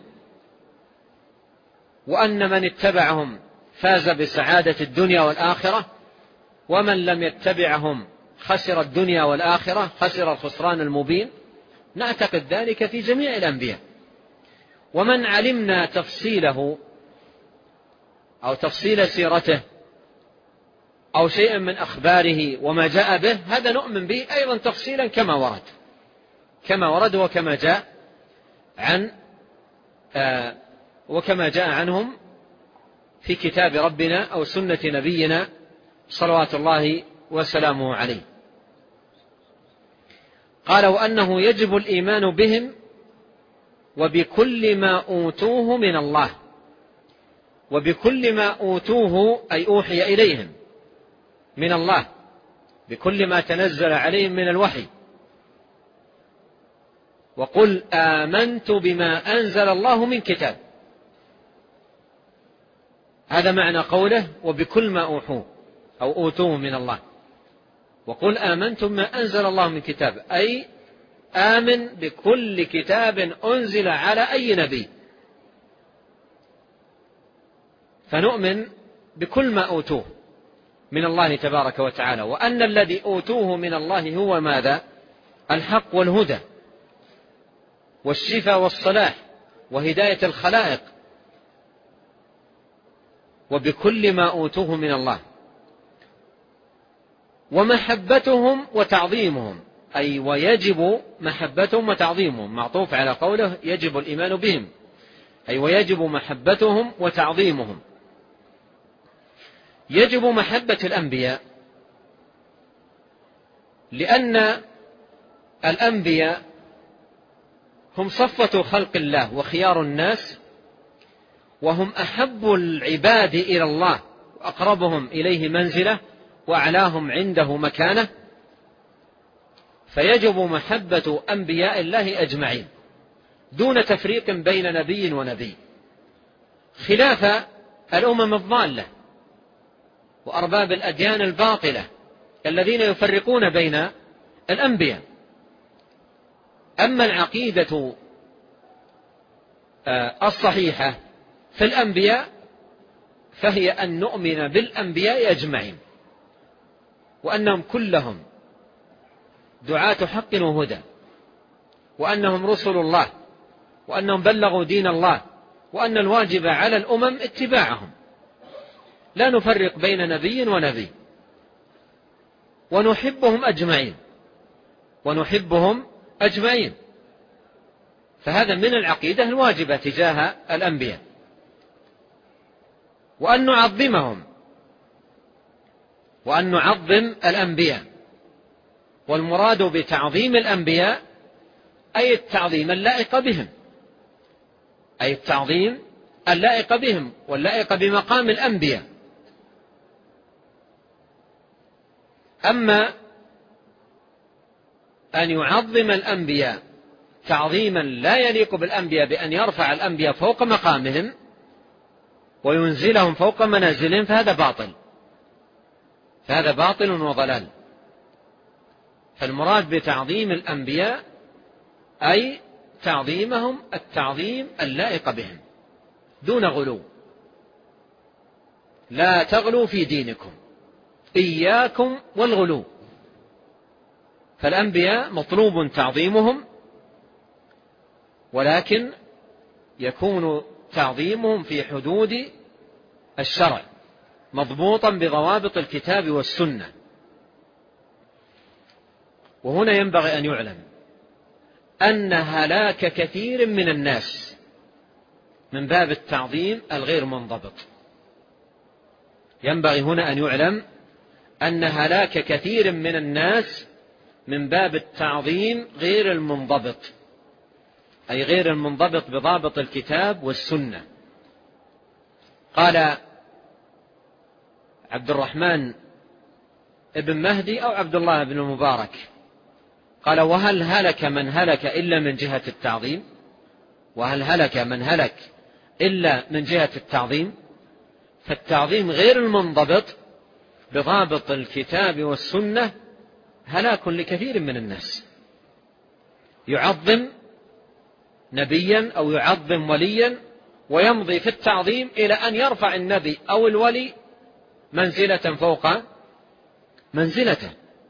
وأن من اتبعهم فاز بسعادة الدنيا والآخرة، ومن لم يتبعهم خسر الدنيا والآخرة، خسر الخسران المبين. نعتقد ذلك في جميع الأنبياء، ومن علمنا تفصيله أو تفصيل سيرته أو شيئا من أخباره وما جاء به، هذا نؤمن به أيضا تفصيلا كما ورد كما ورد وكما جاء عن آه وكما جاء عنهم في كتاب ربنا أو سنة نبينا صلوات الله وسلامه عليه. قال وأنه يجب الإيمان بهم وبكل ما أوتوه من الله، وبكل ما أوتوه أي أوحي إليهم، من الله بكل ما تنزل عليهم من الوحي. وقل آمنت بما أنزل الله من كتاب، هذا معنى قوله وبكل ما أوحوه أو أوتوه من الله. وقل آمنت بما أنزل الله من كتاب، أي آمن بكل كتاب أنزل على أي نبي، فنؤمن بكل ما أوتوه من الله تبارك وتعالى، وأن الذي أوتوه من الله هو ماذا؟ الحق والهدى والشفاء والصلاح وهداية الخلائق، وبكل ما أوتوه من الله. ومحبتهم وتعظيمهم، أي ويجب محبتهم وتعظيمهم، معطوف على قوله يجب الإيمان بهم، أي ويجب محبتهم وتعظيمهم. يجب محبة الأنبياء لأن الأنبياء هم صفة خلق الله وخيار الناس، وهم أحب العباد إلى الله وأقربهم إليه منزلة وأعلاهم عنده مكانة، فيجب محبة أنبياء الله أجمعين دون تفريق بين نبي ونبي، خلاف الأمم الضالة وأرباب الأديان الباطلة الذين يفرقون بين الأنبياء. أما العقيدة الصحيحة في الأنبياء فهي أن نؤمن بالأنبياء أجمعين، وأنهم كلهم دعاة حق وهدى، وأنهم رسل الله، وأنهم بلغوا دين الله، وأن الواجب على الأمم اتباعهم، لا نفرق بين نبي ونبي، ونحبهم أجمعين ونحبهم أجمعين. فهذا من العقيدة الواجبة تجاه الأنبياء. وأن نعظمهم، وأن نعظم الأنبياء، والمراد بتعظيم الأنبياء أي التعظيم اللائق بهم، أي التعظيم اللائق بهم واللائق بمقام الأنبياء. أما أن يعظم الأنبياء تعظيما لا يليق بالأنبياء بأن يرفع الأنبياء فوق مقامهم وينزلهم فوق منازلهم، فهذا باطل، فهذا باطل وضلال. فالمراد بتعظيم الأنبياء أي تعظيمهم التعظيم اللائق بهم دون غلو. لا تغلوا في دينكم، إياكم والغلو. فالأنبياء مطلوب تعظيمهم، ولكن يكون تعظيمهم في حدود الشرع مضبوطا بضوابط الكتاب والسنة. وهنا ينبغي أن يعلم أن هلاك كثير من الناس من باب التعظيم الغير منضبط. ينبغي هنا أن يعلم أن هلاك كثير من الناس من باب التعظيم غير المنضبط، أي غير المنضبط بضابط الكتاب والسنة. قال عبد الرحمن ابن مهدي أو عبد الله بن المبارك، قال وهل هلك من هلك إلا من جهة التعظيم؟ وهل هلك من هلك إلا من جهة التعظيم؟ فالتعظيم غير المنضبط بضابط الكتاب والسنة هلاك لكثير من الناس. يعظم نبيا أو يعظم وليا ويمضي في التعظيم إلى أن يرفع النبي أو الولي منزلة فوق منزلته.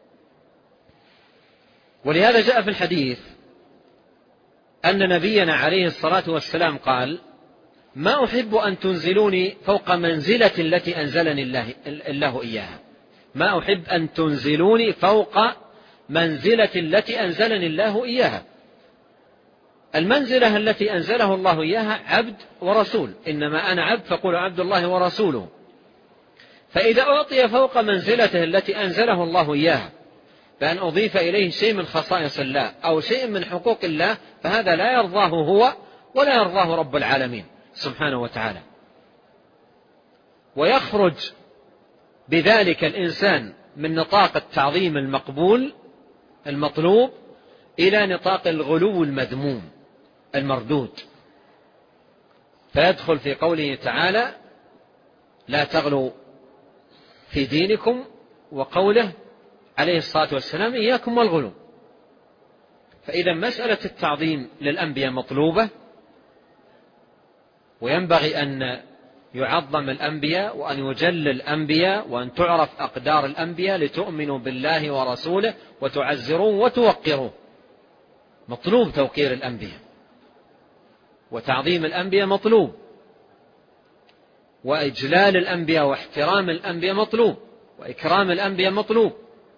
ولهذا جاء في الحديث أن نبينا عليه الصلاة والسلام قال ما أحب أن تنزلوني فوق منزلة التي أنزلني الله, الله إياها. ما أحب أن تنزلوني فوق منزلة التي أنزلني الله إياها. المنزلة التي أنزله الله إياها عبد ورسول، إنما أنا عبد فقولوا عبد الله ورسوله. فإذا أعطي فوق منزلته التي أنزله الله إياها بأن أضيف إليه شيء من خصائص الله أو شيء من حقوق الله، فهذا لا يرضاه هو ولا يرضاه رب العالمين سبحانه وتعالى. ويخرج بذلك الإنسان من نطاق التعظيم المقبول المطلوب إلى نطاق الغلو المذموم المردود، فيدخل في قوله تعالى لا تغلوا في دينكم، وقوله عليه الصلاة والسلام إياكم والغلو. فإذا مسألة التعظيم للأنبياء مطلوبة، وينبغي أن يعظم الأنبياء وأن يجل الأنبياء وأن تعرف أقدار الأنبياء لتؤمنوا بالله ورسوله وتعزروه وتوقروه. مطلوب توقير الأنبياء وتعظيم الأنبياء مطلوب، وإجلال الأنبياء واحترام الأنبياء مطلوب، وإكرام الأنبياء مطلوب.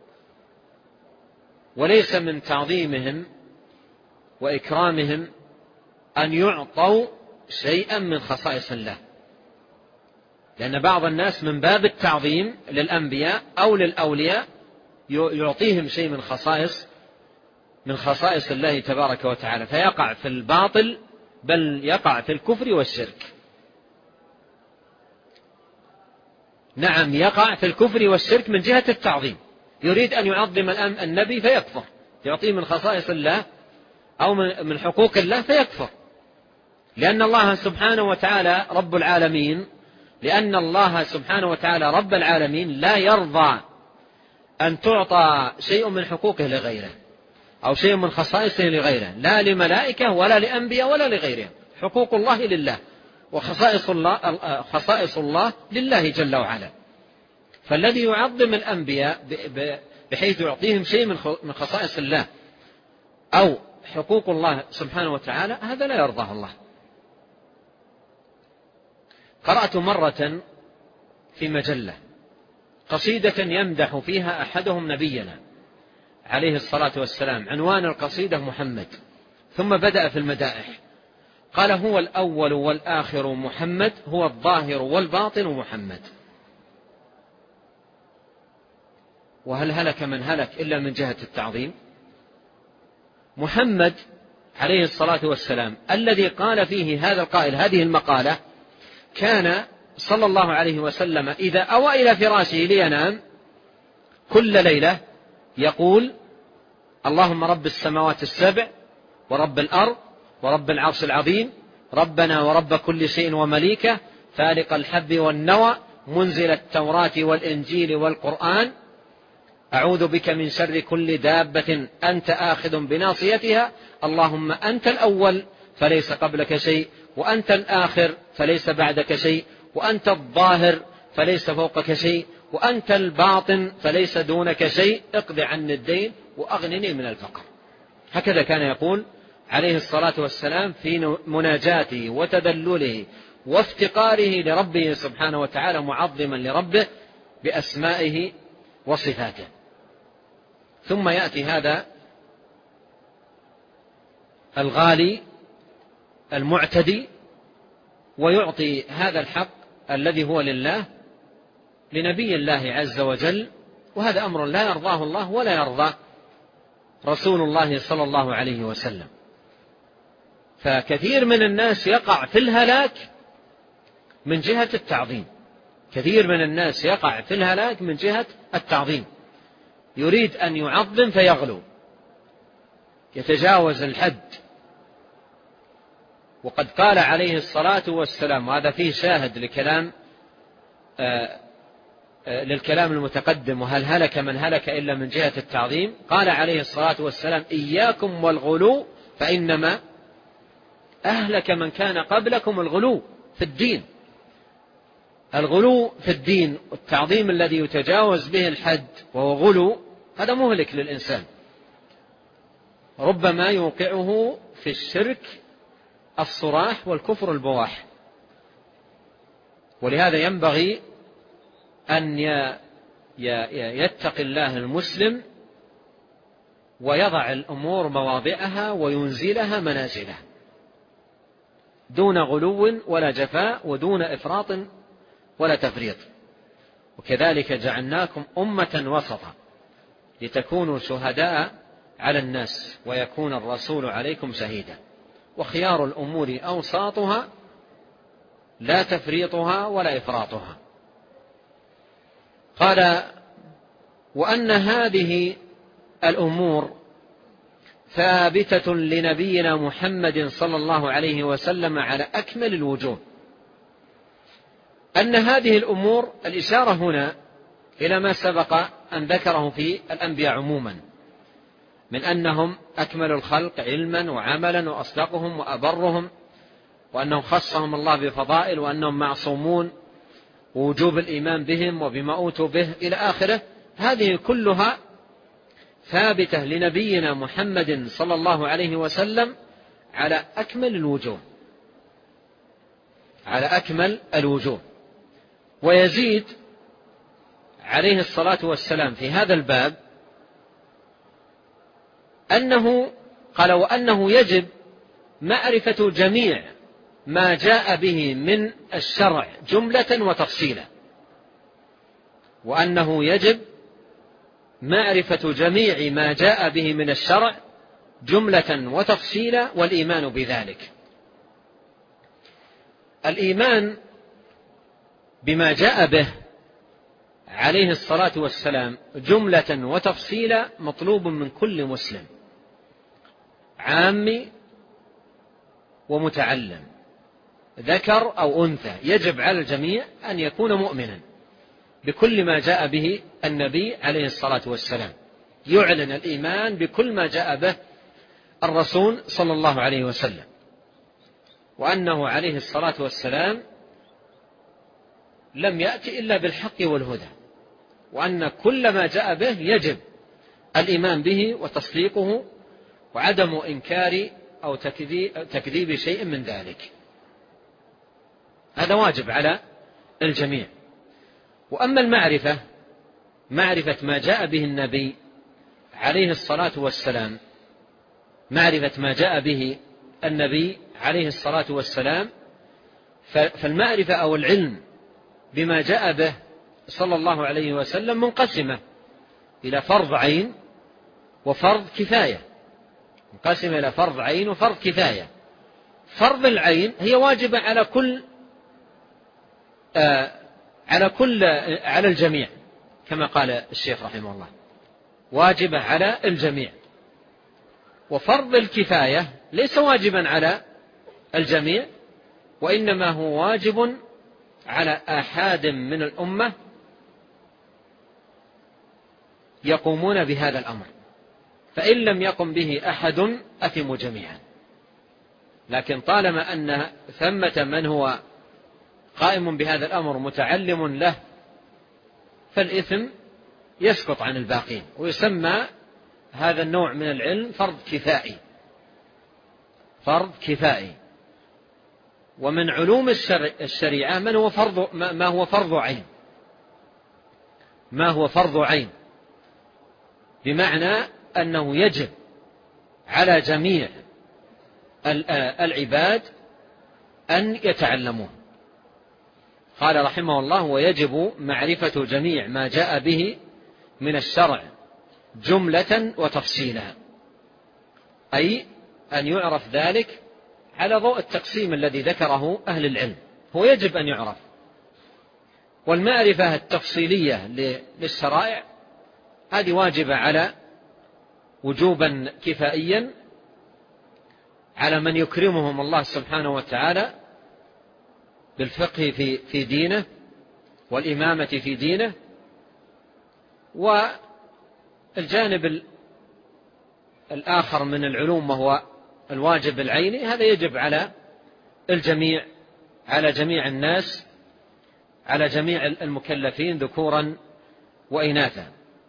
وليس من تعظيمهم وإكرامهم أن يعطوا شيئا من خصائص الله، لأن بعض الناس من باب التعظيم للأنبياء أو للأولياء يعطيهم شيء من خصائص من خصائص الله تبارك وتعالى، فيقع في الباطل بل يقع في الكفر والشرك. نعم، يقع في الكفر والشرك من جهة التعظيم، يريد أن يعظم النبي فيكفر، يعطيه من خصائص الله أو من حقوق الله فيكفر، لأن الله سبحانه وتعالى رب العالمين لأن الله سبحانه وتعالى رب العالمين لا يرضى أن تعطى شيء من حقوقه لغيره أو شيء من خصائصه لغيره، لا لملائكة ولا لأنبياء ولا لغيرهم. حقوق الله لله، وخصائص الله, خصائص الله لله جل وعلا. فالذي يعظم الأنبياء بحيث يعطيهم شيء من خصائص الله أو حقوق الله سبحانه وتعالى، هذا لا يرضاه الله. قرأت مرة في مجلة قصيدة يمدح فيها أحدهم نبينا عليه الصلاة والسلام، عنوان القصيدة محمد، ثم بدأ في المدائح، قال هو الأول والآخر محمد، هو الظاهر والباطن محمد. وهل هلك من هلك إلا من جهة التعظيم؟ محمد عليه الصلاة والسلام الذي قال فيه هذا القائل هذه المقالة، كان صلى الله عليه وسلم إذا أوى إلى فراشه لينام كل ليلة يقول اللهم رب السماوات السبع ورب الأرض ورب العرش العظيم، ربنا ورب كل شيء ومليكه، فالق الحب والنوى، منزل التوراة والإنجيل والقرآن، أعوذ بك من شر كل دابة أنت آخذ بناصيتها، اللهم أنت الأول فليس قبلك شيء، وأنت الآخر فليس بعدك شيء، وأنت الظاهر فليس فوقك شيء، وأنت الباطن فليس دونك شيء، اقض عني الدين وأغنني من الفقر. هكذا كان يقول عليه الصلاة والسلام في مناجاته وتذلله وافتقاره لربه سبحانه وتعالى، معظما لربه بأسمائه وصفاته. ثم يأتي هذا الغالي المعتدي ويعطي هذا الحق الذي هو لله لنبي الله عز وجل، وهذا أمر لا يرضاه الله ولا يرضى رسول الله صلى الله عليه وسلم. فكثير من الناس يقع في الهلاك من جهة التعظيم، كثير من الناس يقع في الهلاك من جهة التعظيم، يريد أن يعظم فيغلو، يتجاوز الحد. وقد قال عليه الصلاة والسلام، وهذا فيه شاهد لكلام آآ آآ للكلام المتقدم، وهل هلك من هلك إلا من جهة التعظيم، قال عليه الصلاة والسلام إياكم والغلو فإنما أهلك من كان قبلكم الغلو في الدين. الغلو في الدين والتعظيم الذي يتجاوز به الحد وهو غلو، هذا مهلك للإنسان، ربما يوقعه في الشرك الصراح والكفر البواح. ولهذا ينبغي أن يتقي الله المسلم ويضع الأمور مواضعها وينزلها منازلها، دون غلو ولا جفاء ودون إفراط ولا تفريط. وكذلك جعلناكم أمة وسطا لتكونوا شهداء على الناس ويكون الرسول عليكم شهيدا، وخيار الأمور أوساطها لا تفريطها ولا إفراطها. قال: وأن هذه الأمور ثابتة لنبينا محمد صلى الله عليه وسلم على أكمل الوجوه. أن هذه الأمور، الإشارة هنا إلى ما سبق أن ذكره في الأنبياء عموما، من أنهم أكمل الخلق علما وعملا وأصدقهم وأبرهم، وأنهم خصهم الله بفضائل، وأنهم معصومون، ووجوب الإيمان بهم وبما أوتوا به إلى آخره. هذه كلها ثابتة لنبينا محمد صلى الله عليه وسلم على أكمل الوجوه، على أكمل الوجوه. ويزيد عليه الصلاة والسلام في هذا الباب أنه قال: وأنه يجب معرفة جميع ما جاء به من الشرع جملة وتفصيلا. وأنه يجب معرفة جميع ما جاء به من الشرع جملة وتفصيلا، والإيمان بذلك. الإيمان بما جاء به عليه الصلاة والسلام جملة وتفصيلا مطلوب من كل مسلم، عامي ومتعلم، ذكر أو أنثى. يجب على الجميع أن يكون مؤمنا بكل ما جاء به النبي عليه الصلاة والسلام، يعلن الإيمان بكل ما جاء به الرسول صلى الله عليه وسلم، وأنه عليه الصلاة والسلام لم يأتي إلا بالحق والهدى، وأن كل ما جاء به يجب الإيمان به وتصديقه، وعدم إنكار أو تكذيب شيء من ذلك. هذا واجب على الجميع. وأما المعرفة، معرفة ما جاء به النبي عليه الصلاة والسلام، معرفة ما جاء به النبي عليه الصلاة والسلام، فالمعرفة أو العلم بما جاء به صلى الله عليه وسلم منقسمة إلى فرض عين وفرض كفاية، منقسمة إلى فرض عين وفرض كفاية. فرض العين هي واجبة على كل آه على كل على الجميع، كما قال الشيخ رحمه الله، واجبة على الجميع. وفرض الكفاية ليس واجبا على الجميع، وإنما هو واجب على آحاد من الأمة يقومون بهذا الأمر، فإن لم يقم به أحد أثموا جميعا. لكن طالما أن ثمة من هو قائم بهذا الأمر متعلم له، فالإثم يسقط عن الباقين، ويسمى هذا النوع من العلم فرض كفائي، فرض كفائي. ومن علوم الشريعة من هو فرض ما هو فرض عين، ما هو فرض عين، بمعنى أنه يجب على جميع العباد أن يتعلموه. قال رحمه الله: ويجب معرفة جميع ما جاء به من الشرع جملة وتفصيلا، أي أن يعرف ذلك على ضوء التقسيم الذي ذكره أهل العلم، هو يجب أن يعرف. والمعرفة التفصيلية للشرائع هذه واجبة على وجوبا كفائيا على من يكرمهم الله سبحانه وتعالى بالفقه في في دينه والإمامة في دينه. والجانب الآخر من العلوم وهو الواجب العيني، هذا يجب على الجميع، على جميع الناس، على جميع المكلفين ذكورا وإناثا.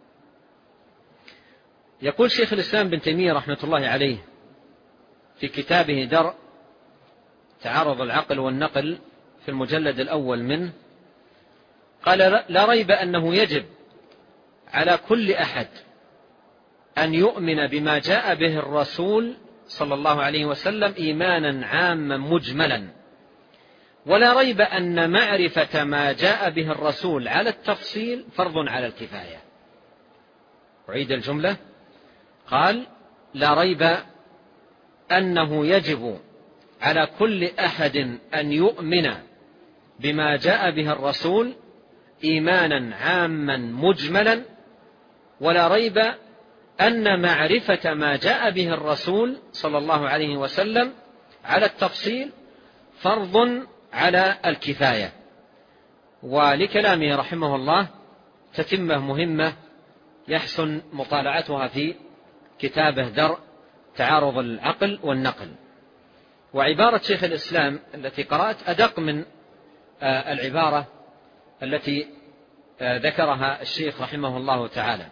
يقول شيخ الإسلام بن تيمية رحمة الله عليه في كتابه درء تعارض العقل والنقل في المجلد الأول منه، قال: لا ريب أنه يجب على كل أحد أن يؤمن بما جاء به الرسول صلى الله عليه وسلم إيمانا عاما مجملا، ولا ريب أن معرفة ما جاء به الرسول على التفصيل فرض على الكفاية. أعيد الجملة، قال: لا ريب أنه يجب على كل أحد أن يؤمن بما جاء به الرسول إيمانا عاما مجملا، ولا ريب أن معرفة ما جاء به الرسول صلى الله عليه وسلم على التفصيل فرض على الكفاية. ولكلامه رحمه الله تتمة مهمة يحسن مطالعتها في كتابه درء تعارض العقل والنقل. وعبارة شيخ الإسلام التي قرأت أدق من العبارة التي ذكرها الشيخ رحمه الله تعالى.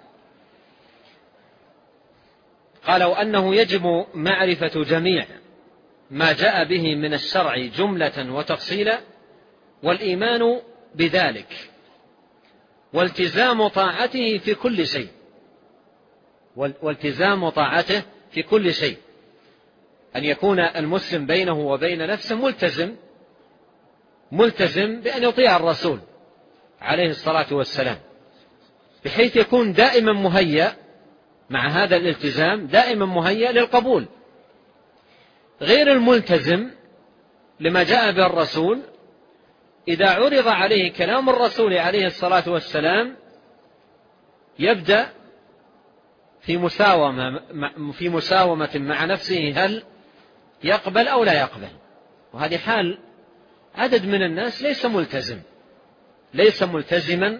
قال: وأنه يجب معرفة جميع ما جاء به من الشرع جملة وتفصيلا، والإيمان بذلك، والتزام طاعته في كل شيء والتزام طاعته في كل شيء أن يكون المسلم بينه وبين نفسه ملتزم ملتزم بأن يطيع الرسول عليه الصلاة والسلام، بحيث يكون دائما مهيأ مع هذا الالتزام دائما مهيأ للقبول. غير الملتزم لما جاء به الرسول إذا عرض عليه كلام الرسول عليه الصلاة والسلام يبدأ في مساومة في مساومة مع نفسه هل يقبل أو لا يقبل. وهذه حال عدد من الناس ليس ملتزم ليس ملتزما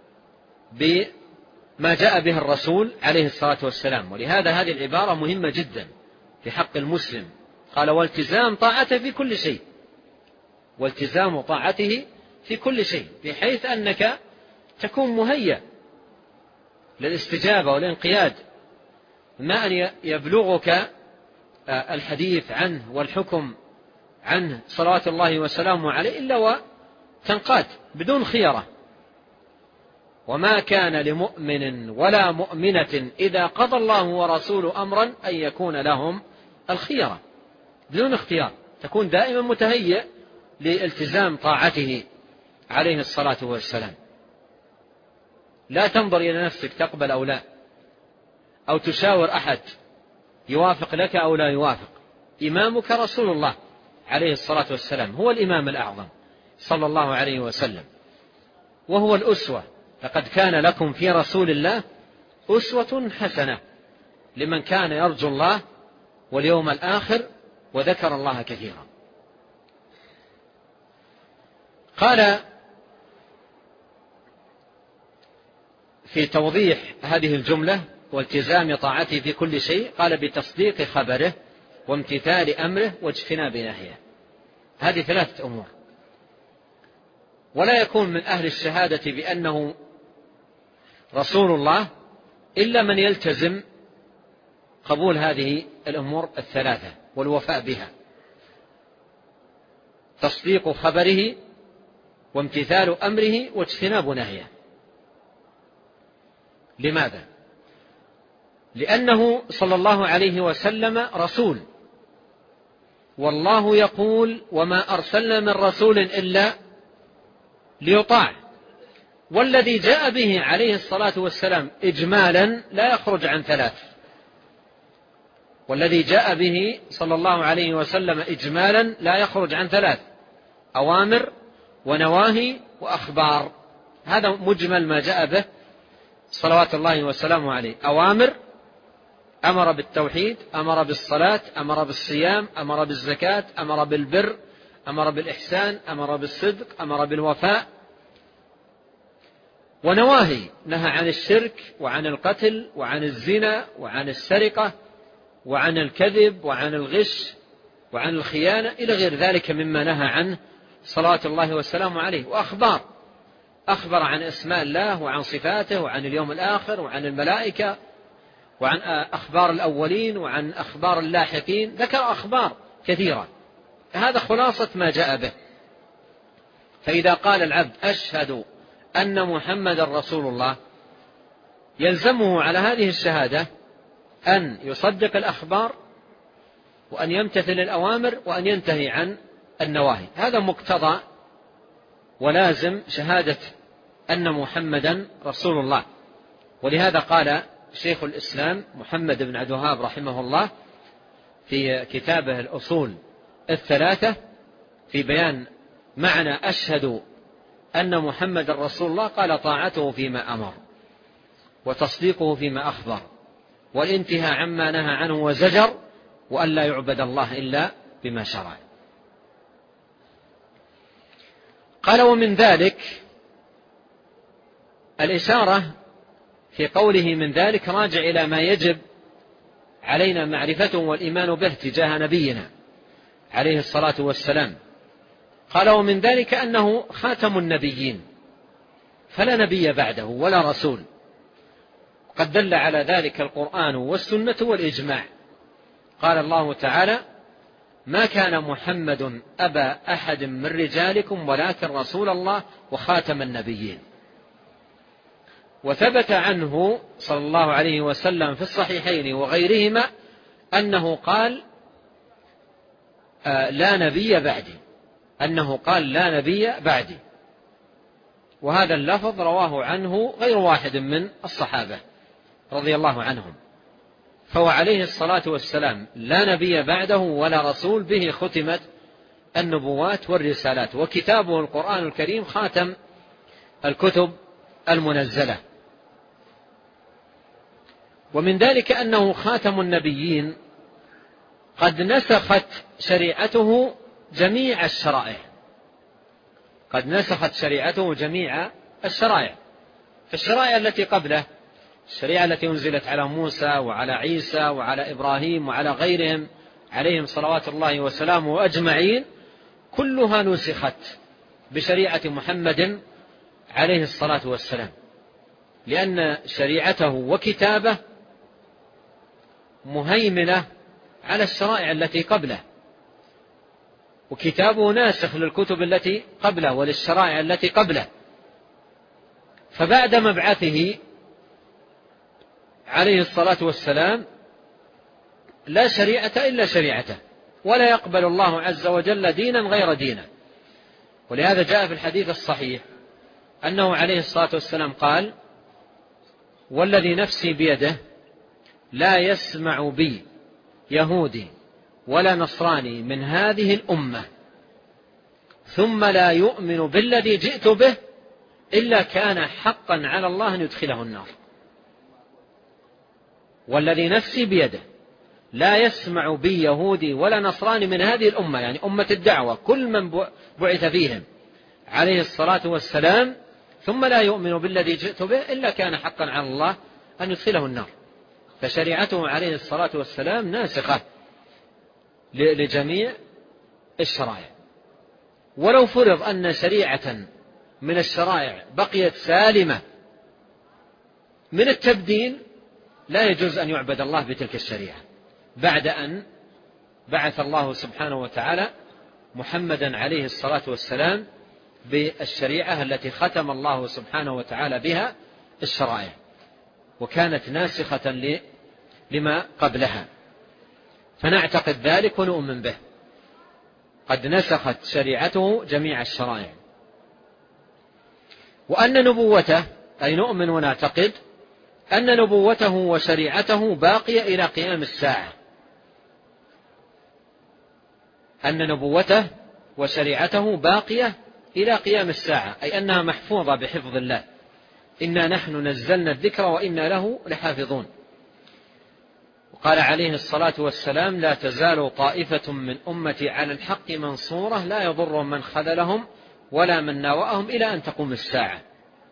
بما جاء به الرسول عليه الصلاة والسلام. ولهذا هذه العبارة مهمة جدا في حق المسلم. قال: والتزام طاعته في كل شيء والتزام طاعته في كل شيء بحيث أنك تكون مهيأ للاستجابة والانقياد، ما أن يبلغك الحديث عنه والحكم عنه صلوات الله وسلامه عليه إلا وتنقاد بدون خيرة. وما كان لمؤمن ولا مؤمنة إذا قضى الله ورسوله أمرا أن يكون لهم الخيرة، بدون اختيار، تكون دائما متهيئ لالتزام طاعته عليه الصلاة والسلام. لا تنظر إلى نفسك تقبل أو لا، أو تشاور أحد يوافق لك أو لا يوافق. إمامك رسول الله عليه الصلاة والسلام، هو الإمام الأعظم صلى الله عليه وسلم، وهو الأسوة. لقد كان لكم في رسول الله أسوة حسنة لمن كان يرجو الله واليوم الآخر وذكر الله كثيرا. قال في توضيح هذه الجملة والتزام طاعته في كل شيء، قال: بتصديق خبره وامتثال أمره واجتناب نهيه. هذه ثلاثة أمور. ولا يكون من أهل الشهادة بأنه رسول الله إلا من يلتزم قبول هذه الأمور الثلاثة والوفاء بها: تصديق خبره وامتثال أمره واجتناب نهيه. لماذا؟ لأنه صلى الله عليه وسلم رسول، والله يقول: وما أرسلنا من رسول إلا ليطاع. والذي جاء به عليه الصلاة والسلام إجمالا لا يخرج عن ثلاث. والذي جاء به صلى الله عليه وسلم إجمالا لا يخرج عن ثلاث: أوامر ونواهي وأخبار. هذا مجمل ما جاء به صلوات الله وسلامه عليه. أوامر: أمر بالتوحيد، أمر بالصلاة، أمر بالصيام، أمر بالزكاة، أمر بالبر، أمر بالإحسان، أمر بالصدق، أمر بالوفاء. ونواهي: نهى عن الشرك وعن القتل وعن الزنا وعن السرقة وعن الكذب وعن الغش وعن الخيانة إلى غير ذلك مما نهى عنه صلوات الله وسلامه عليه. وأخبار: أخبر عن أسماء الله وعن صفاته وعن اليوم الآخر وعن الملائكة وعن أخبار الأولين وعن أخبار اللاحقين. ذكر أخبار كثيرة. هذا خلاصة ما جاء به. فإذا قال العبد: أشهد أن محمد رسول الله، يلزمه على هذه الشهادة أن يصدق الأخبار وأن يمتثل الأوامر وأن ينتهي عن النواهي. هذا مقتضى ولازم شهادة أن محمدا رسول الله. ولهذا قال شيخ الإسلام محمد بن عبد الوهاب رحمه الله في كتابه الأصول الثلاثة في بيان معنى أشهد أن محمد رسول الله قال طاعته فيما أمر وتصديقه فيما أخبر والانتهاء عما نهى عنه وزجر وأن لا يعبد الله إلا بما شرع. قال ومن ذلك الإشارة في قوله من ذلك راجع إلى ما يجب علينا معرفته والإيمان به تجاه نبينا عليه الصلاة والسلام. قال ومن ذلك أنه خاتم النبيين فلا نبي بعده ولا رسول، قد دل على ذلك القرآن والسنة والإجماع. قال الله تعالى ما كان محمد أبا أحد من رجالكم ولكن رسول الله وخاتم النبيين. وثبت عنه صلى الله عليه وسلم في الصحيحين وغيرهما أنه قال آه لا نبي بعدي أنه قال لا نبي بعدي وهذا اللفظ رواه عنه غير واحد من الصحابة رضي الله عنهم. فهو عليه الصلاة والسلام لا نبي بعده ولا رسول، به ختمت النبوات والرسالات، وكتابه القرآن الكريم خاتم الكتب المنزلة. ومن ذلك أنه خاتم النبيين قد نسخت شريعته جميع الشرائع قد نسخت شريعته جميع الشرائع فالشرائع التي قبله، الشريعة التي أنزلت على موسى وعلى عيسى وعلى إبراهيم وعلى غيرهم عليهم صلوات الله وسلامه أجمعين، كلها نسخت بشريعة محمد عليه الصلاة والسلام، لأن شريعته وكتابه مهيمنة على الشرائع التي قبله، وكتابه ناسخ للكتب التي قبله وللشرائع التي قبله. فبعد مبعثه عليه الصلاة والسلام لا شريعة إلا شريعته، ولا يقبل الله عز وجل دينا غير دينه. ولهذا جاء في الحديث الصحيح أنه عليه الصلاة والسلام قال والذي نفسي بيده لا يسمع بي يهودي ولا نصراني من هذه الأمة ثم لا يؤمن بالذي جئت به إلا كان حقا على الله أن يدخله النار. والذي نفسي بيده لا يسمع بي يهودي ولا نصراني من هذه الأمة، يعني أمة الدعوة، كل من بعث فيهم عليه الصلاة والسلام، ثم لا يؤمن بالذي جئت به إلا كان حقا على الله أن يدخله النار. فشريعته عليه الصلاة والسلام ناسخة لجميع الشرائع. ولو فرض أن شريعة من الشرائع بقيت سالمة من التبديل لا يجوز أن يعبد الله بتلك الشريعة بعد أن بعث الله سبحانه وتعالى محمدا عليه الصلاة والسلام بالشريعة التي ختم الله سبحانه وتعالى بها الشرائع، وكانت ناسخة لما قبلها، فنعتقد ذلك ونؤمن به. قد نسخت شريعته جميع الشرائع. وأن نبوته، أي نؤمن ونعتقد أن نبوته وشريعته باقية إلى قيام الساعة، أن نبوته وشريعته باقية إلى قيام الساعة، أي أنها محفوظة بحفظ الله. إنا نحن نزلنا الذكر وإنا له لحافظون. وقال عليه الصلاة والسلام لا تزال طائفة من أمتي على الحق منصورة لا يضرهم من خذلهم ولا من ناوأهم إلى أن تقوم الساعة.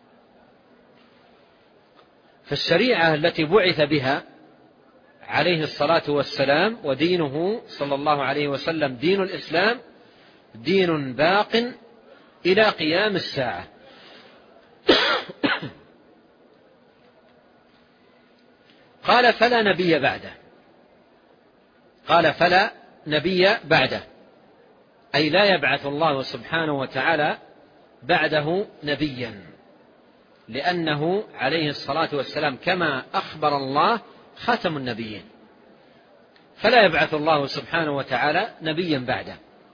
فالشريعة التي بعث بها عليه الصلاة والسلام ودينه صلى الله عليه وسلم دين الإسلام دين باق إلى قيام الساعة. قال فلا نبي بعده قال فلا نبي بعده أي لا يبعث الله سبحانه وتعالى بعده نبيا، لأنه عليه الصلاة والسلام كما أخبر الله خاتم النبيين، فلا يبعث الله سبحانه وتعالى نبيا بعده.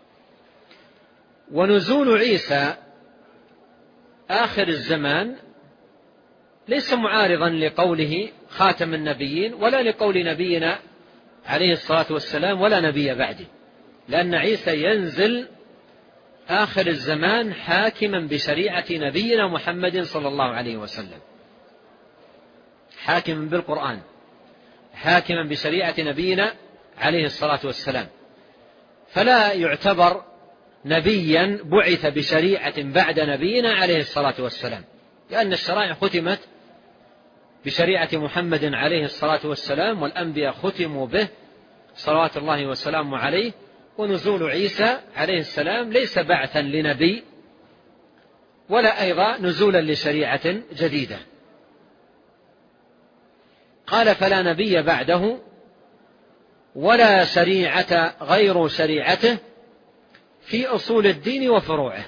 ونزول عيسى آخر الزمان ليس معارضا لقوله خاتم النبيين ولا لقول نبينا عليه الصلاة والسلام ولا نبي بعده، لأن عيسى ينزل آخر الزمان حاكما بشريعة نبينا محمد صلى الله عليه وسلم، حاكما بالقرآن، حاكما بشريعة نبينا عليه الصلاة والسلام، فلا يعتبر نبيا بعث بشريعة بعد نبينا عليه الصلاة والسلام، لأن الشرائع ختمت بشريعة محمد عليه الصلاة والسلام، والأنبياء ختموا به صلوات الله وسلامه عليه. ونزول عيسى عليه السلام ليس بعثا لنبي ولا أيضا نزولا لشريعة جديدة. قال فلا نبي بعده ولا شريعة غير شريعته في أصول الدين وفروعه،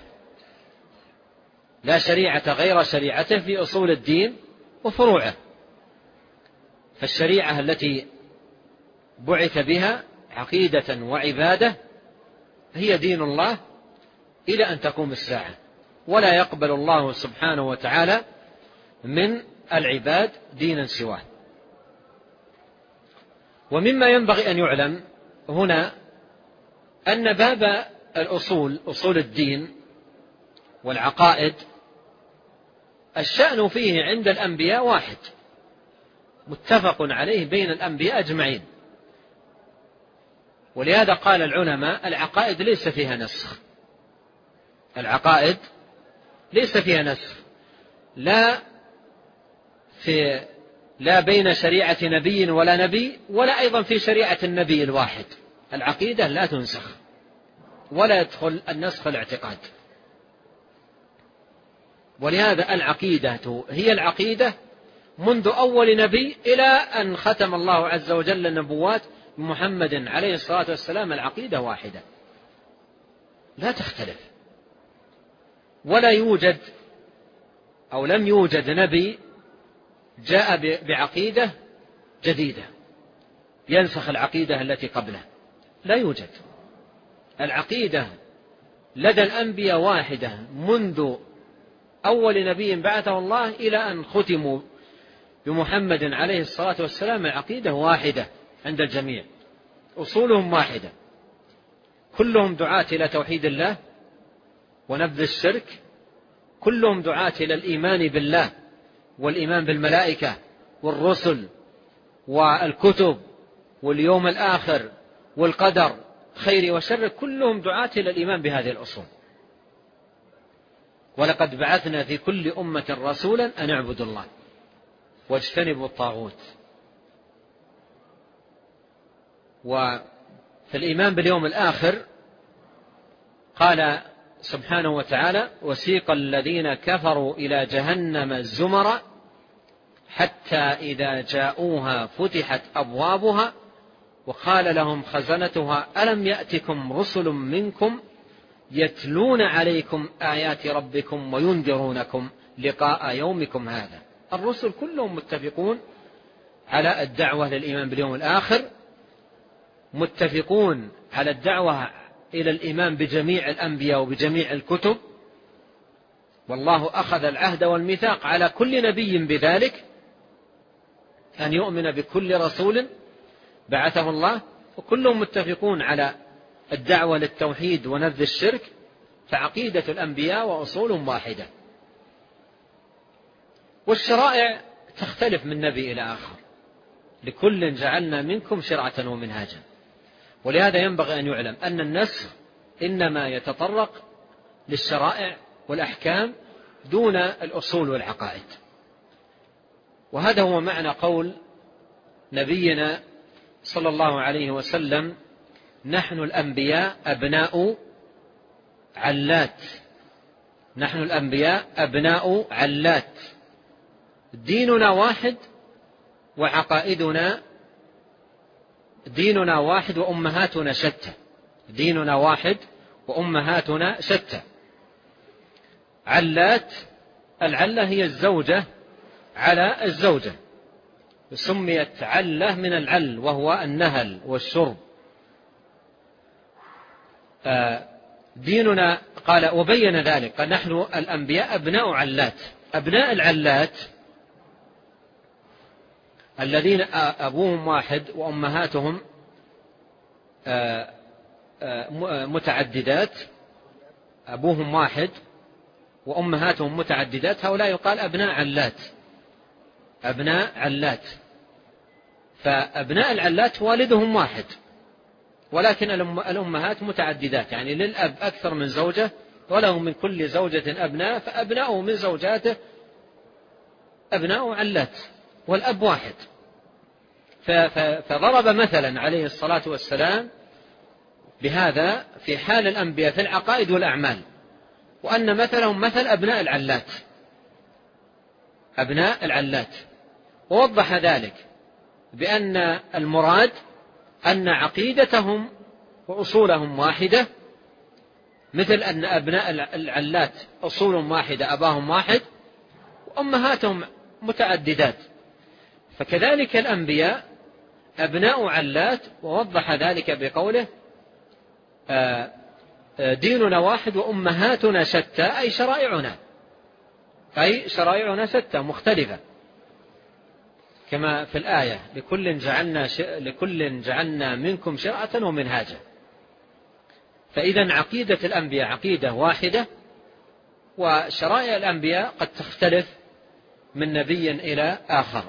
لا شريعة غير شريعته في أصول الدين وفروعه. فالشريعة التي بعث بها عقيدة وعبادة هي دين الله إلى أن تقوم الساعة، ولا يقبل الله سبحانه وتعالى من العباد دينا سواه. ومما ينبغي أن يعلم هنا أن باب الأصول، أصول الدين والعقائد، الشأن فيه عند الأنبياء واحد متفق عليه بين الأنبياء أجمعين. ولهذا قال العلماء العقائد ليس فيها نسخ، العقائد ليس فيها نسخ، لا في لا بين شريعة نبي ولا نبي، ولا أيضا في شريعة النبي الواحد. العقيدة لا تنسخ ولا يدخل النسخ الاعتقاد. ولهذا العقيدة هي العقيدة منذ أول نبي إلى أن ختم الله عز وجل النبوات محمد عليه الصلاة والسلام. العقيدة واحدة لا تختلف، ولا يوجد أو لم يوجد نبي جاء بعقيدة جديدة ينسخ العقيدة التي قبله، لا يوجد. العقيدة لدى الأنبياء واحدة منذ أول نبي بعثه الله إلى أن ختموا بمحمد عليه الصلاة والسلام. العقيدة واحدة عند الجميع، أصولهم واحدة، كلهم دعاة إلى توحيد الله ونبذ الشرك، كلهم دعاة إلى الإيمان بالله والإيمان بالملائكة والرسل والكتب واليوم الآخر والقدر خير وشر، كلهم دعاة إلى الإيمان بهذه الأصول. ولقد بعثنا في كل أمة رسولا أن اعبدوا الله واجتنبوا الطاغوت. وفي الإيمان باليوم الآخر قال سبحانه وتعالى: وسيق الذين كفروا إلى جهنم زمرا حتى إذا جاءوها فتحت أبوابها وقال لهم خزنتها ألم يأتكم رسل منكم يتلون عليكم آيات ربكم وينذرونكم لقاء يومكم هذا. الرسل كلهم متفقون على الدعوة للإيمان باليوم الآخر، متفقون على الدعوة إلى الإيمان بجميع الأنبياء وبجميع الكتب، والله أخذ العهد والميثاق على كل نبي بذلك أن يؤمن بكل رسول بعثه الله، وكلهم متفقون على الدعوة للتوحيد ونبذ الشرك. فعقيدة الأنبياء وأصولهم واحدة. والشرائع تختلف من نبي إلى آخر، لكل جعلنا منكم شرعة ومنهاجا. ولهذا ينبغي أن يعلم أن النسخ إنما يتطرق للشرائع والأحكام دون الأصول والعقائد. وهذا هو معنى قول نبينا صلى الله عليه وسلم: نحن الأنبياء أبناء علات، نحن الأنبياء أبناء علات، ديننا واحد وعقائدنا ديننا واحد وأمهاتنا شتى، ديننا واحد وأمهاتنا شتى. علات، العلة هي الزوجة على الزوجة، سميت علة من العل وهو النهل والشرب. ديننا قال وبين ذلك قال: نحن الأنبياء أبناء علات. أبناء العلات الذين أبوهم واحد وأمهاتهم متعددات، أبوهم واحد وأمهاتهم متعددات، هؤلاء يقال أبناء علات. أبناء علات. فأبناء العلات والدهم واحد ولكن الأمهات متعددات، يعني للأب أكثر من زوجة وله من كل زوجة أبناء، فأبناؤه من زوجاته أبناء علات والأب واحد. فضرب مثلا عليه الصلاة والسلام بهذا في حال الأنبياء في العقائد والأعمال، وأن مثلهم مثل أبناء العلات. أبناء العلات. ووضح ذلك بأن المراد أن عقيدتهم وأصولهم واحدة، مثل أن أبناء العلات أصول واحدة أباهم واحد وأمهاتهم متعددات، فكذلك الأنبياء أبناء علات. ووضح ذلك بقوله ديننا واحد وأمهاتنا شتى، أي شرائعنا أي شرائعنا شتى مختلفة، كما في الآية لكل جعلنا, لكل جعلنا منكم شرعة ومنهاجا. فإذا عقيدة الأنبياء عقيدة واحدة، وشرائع الأنبياء قد تختلف من نبي إلى آخر.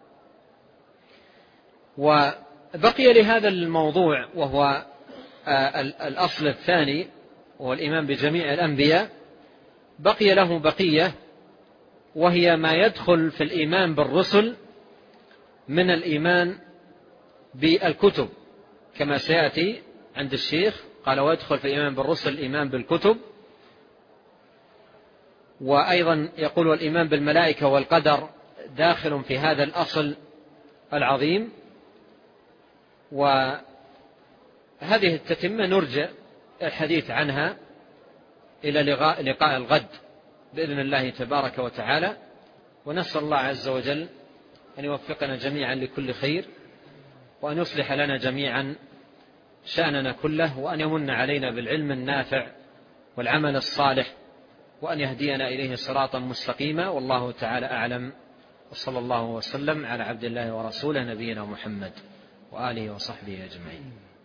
وبقي لهذا الموضوع وهو الأصل الثاني وهو الإيمان بجميع الأنبياء، بقي له بقية، وهي ما يدخل في الإيمان بالرسل من الإيمان بالكتب، كما سيأتي عند الشيخ قال ويدخل في الإيمان بالرسل الإيمان بالكتب. وأيضا يقول والإيمان بالملائكة والقدر داخل في هذا الأصل العظيم. وهذه التتمة نرجع الحديث عنها إلى لقاء الغد بإذن الله تبارك وتعالى، ونسأل الله عز وجل أن يوفقنا جميعا لكل خير، وأن يصلح لنا جميعا شأننا كله، وأن يمن علينا بالعلم النافع والعمل الصالح، وأن يهدينا إليه صراطا مستقيما. والله تعالى أعلم، وصلى الله وسلم على عبد الله ورسوله نبينا محمد وآله وصحبه أجمعين.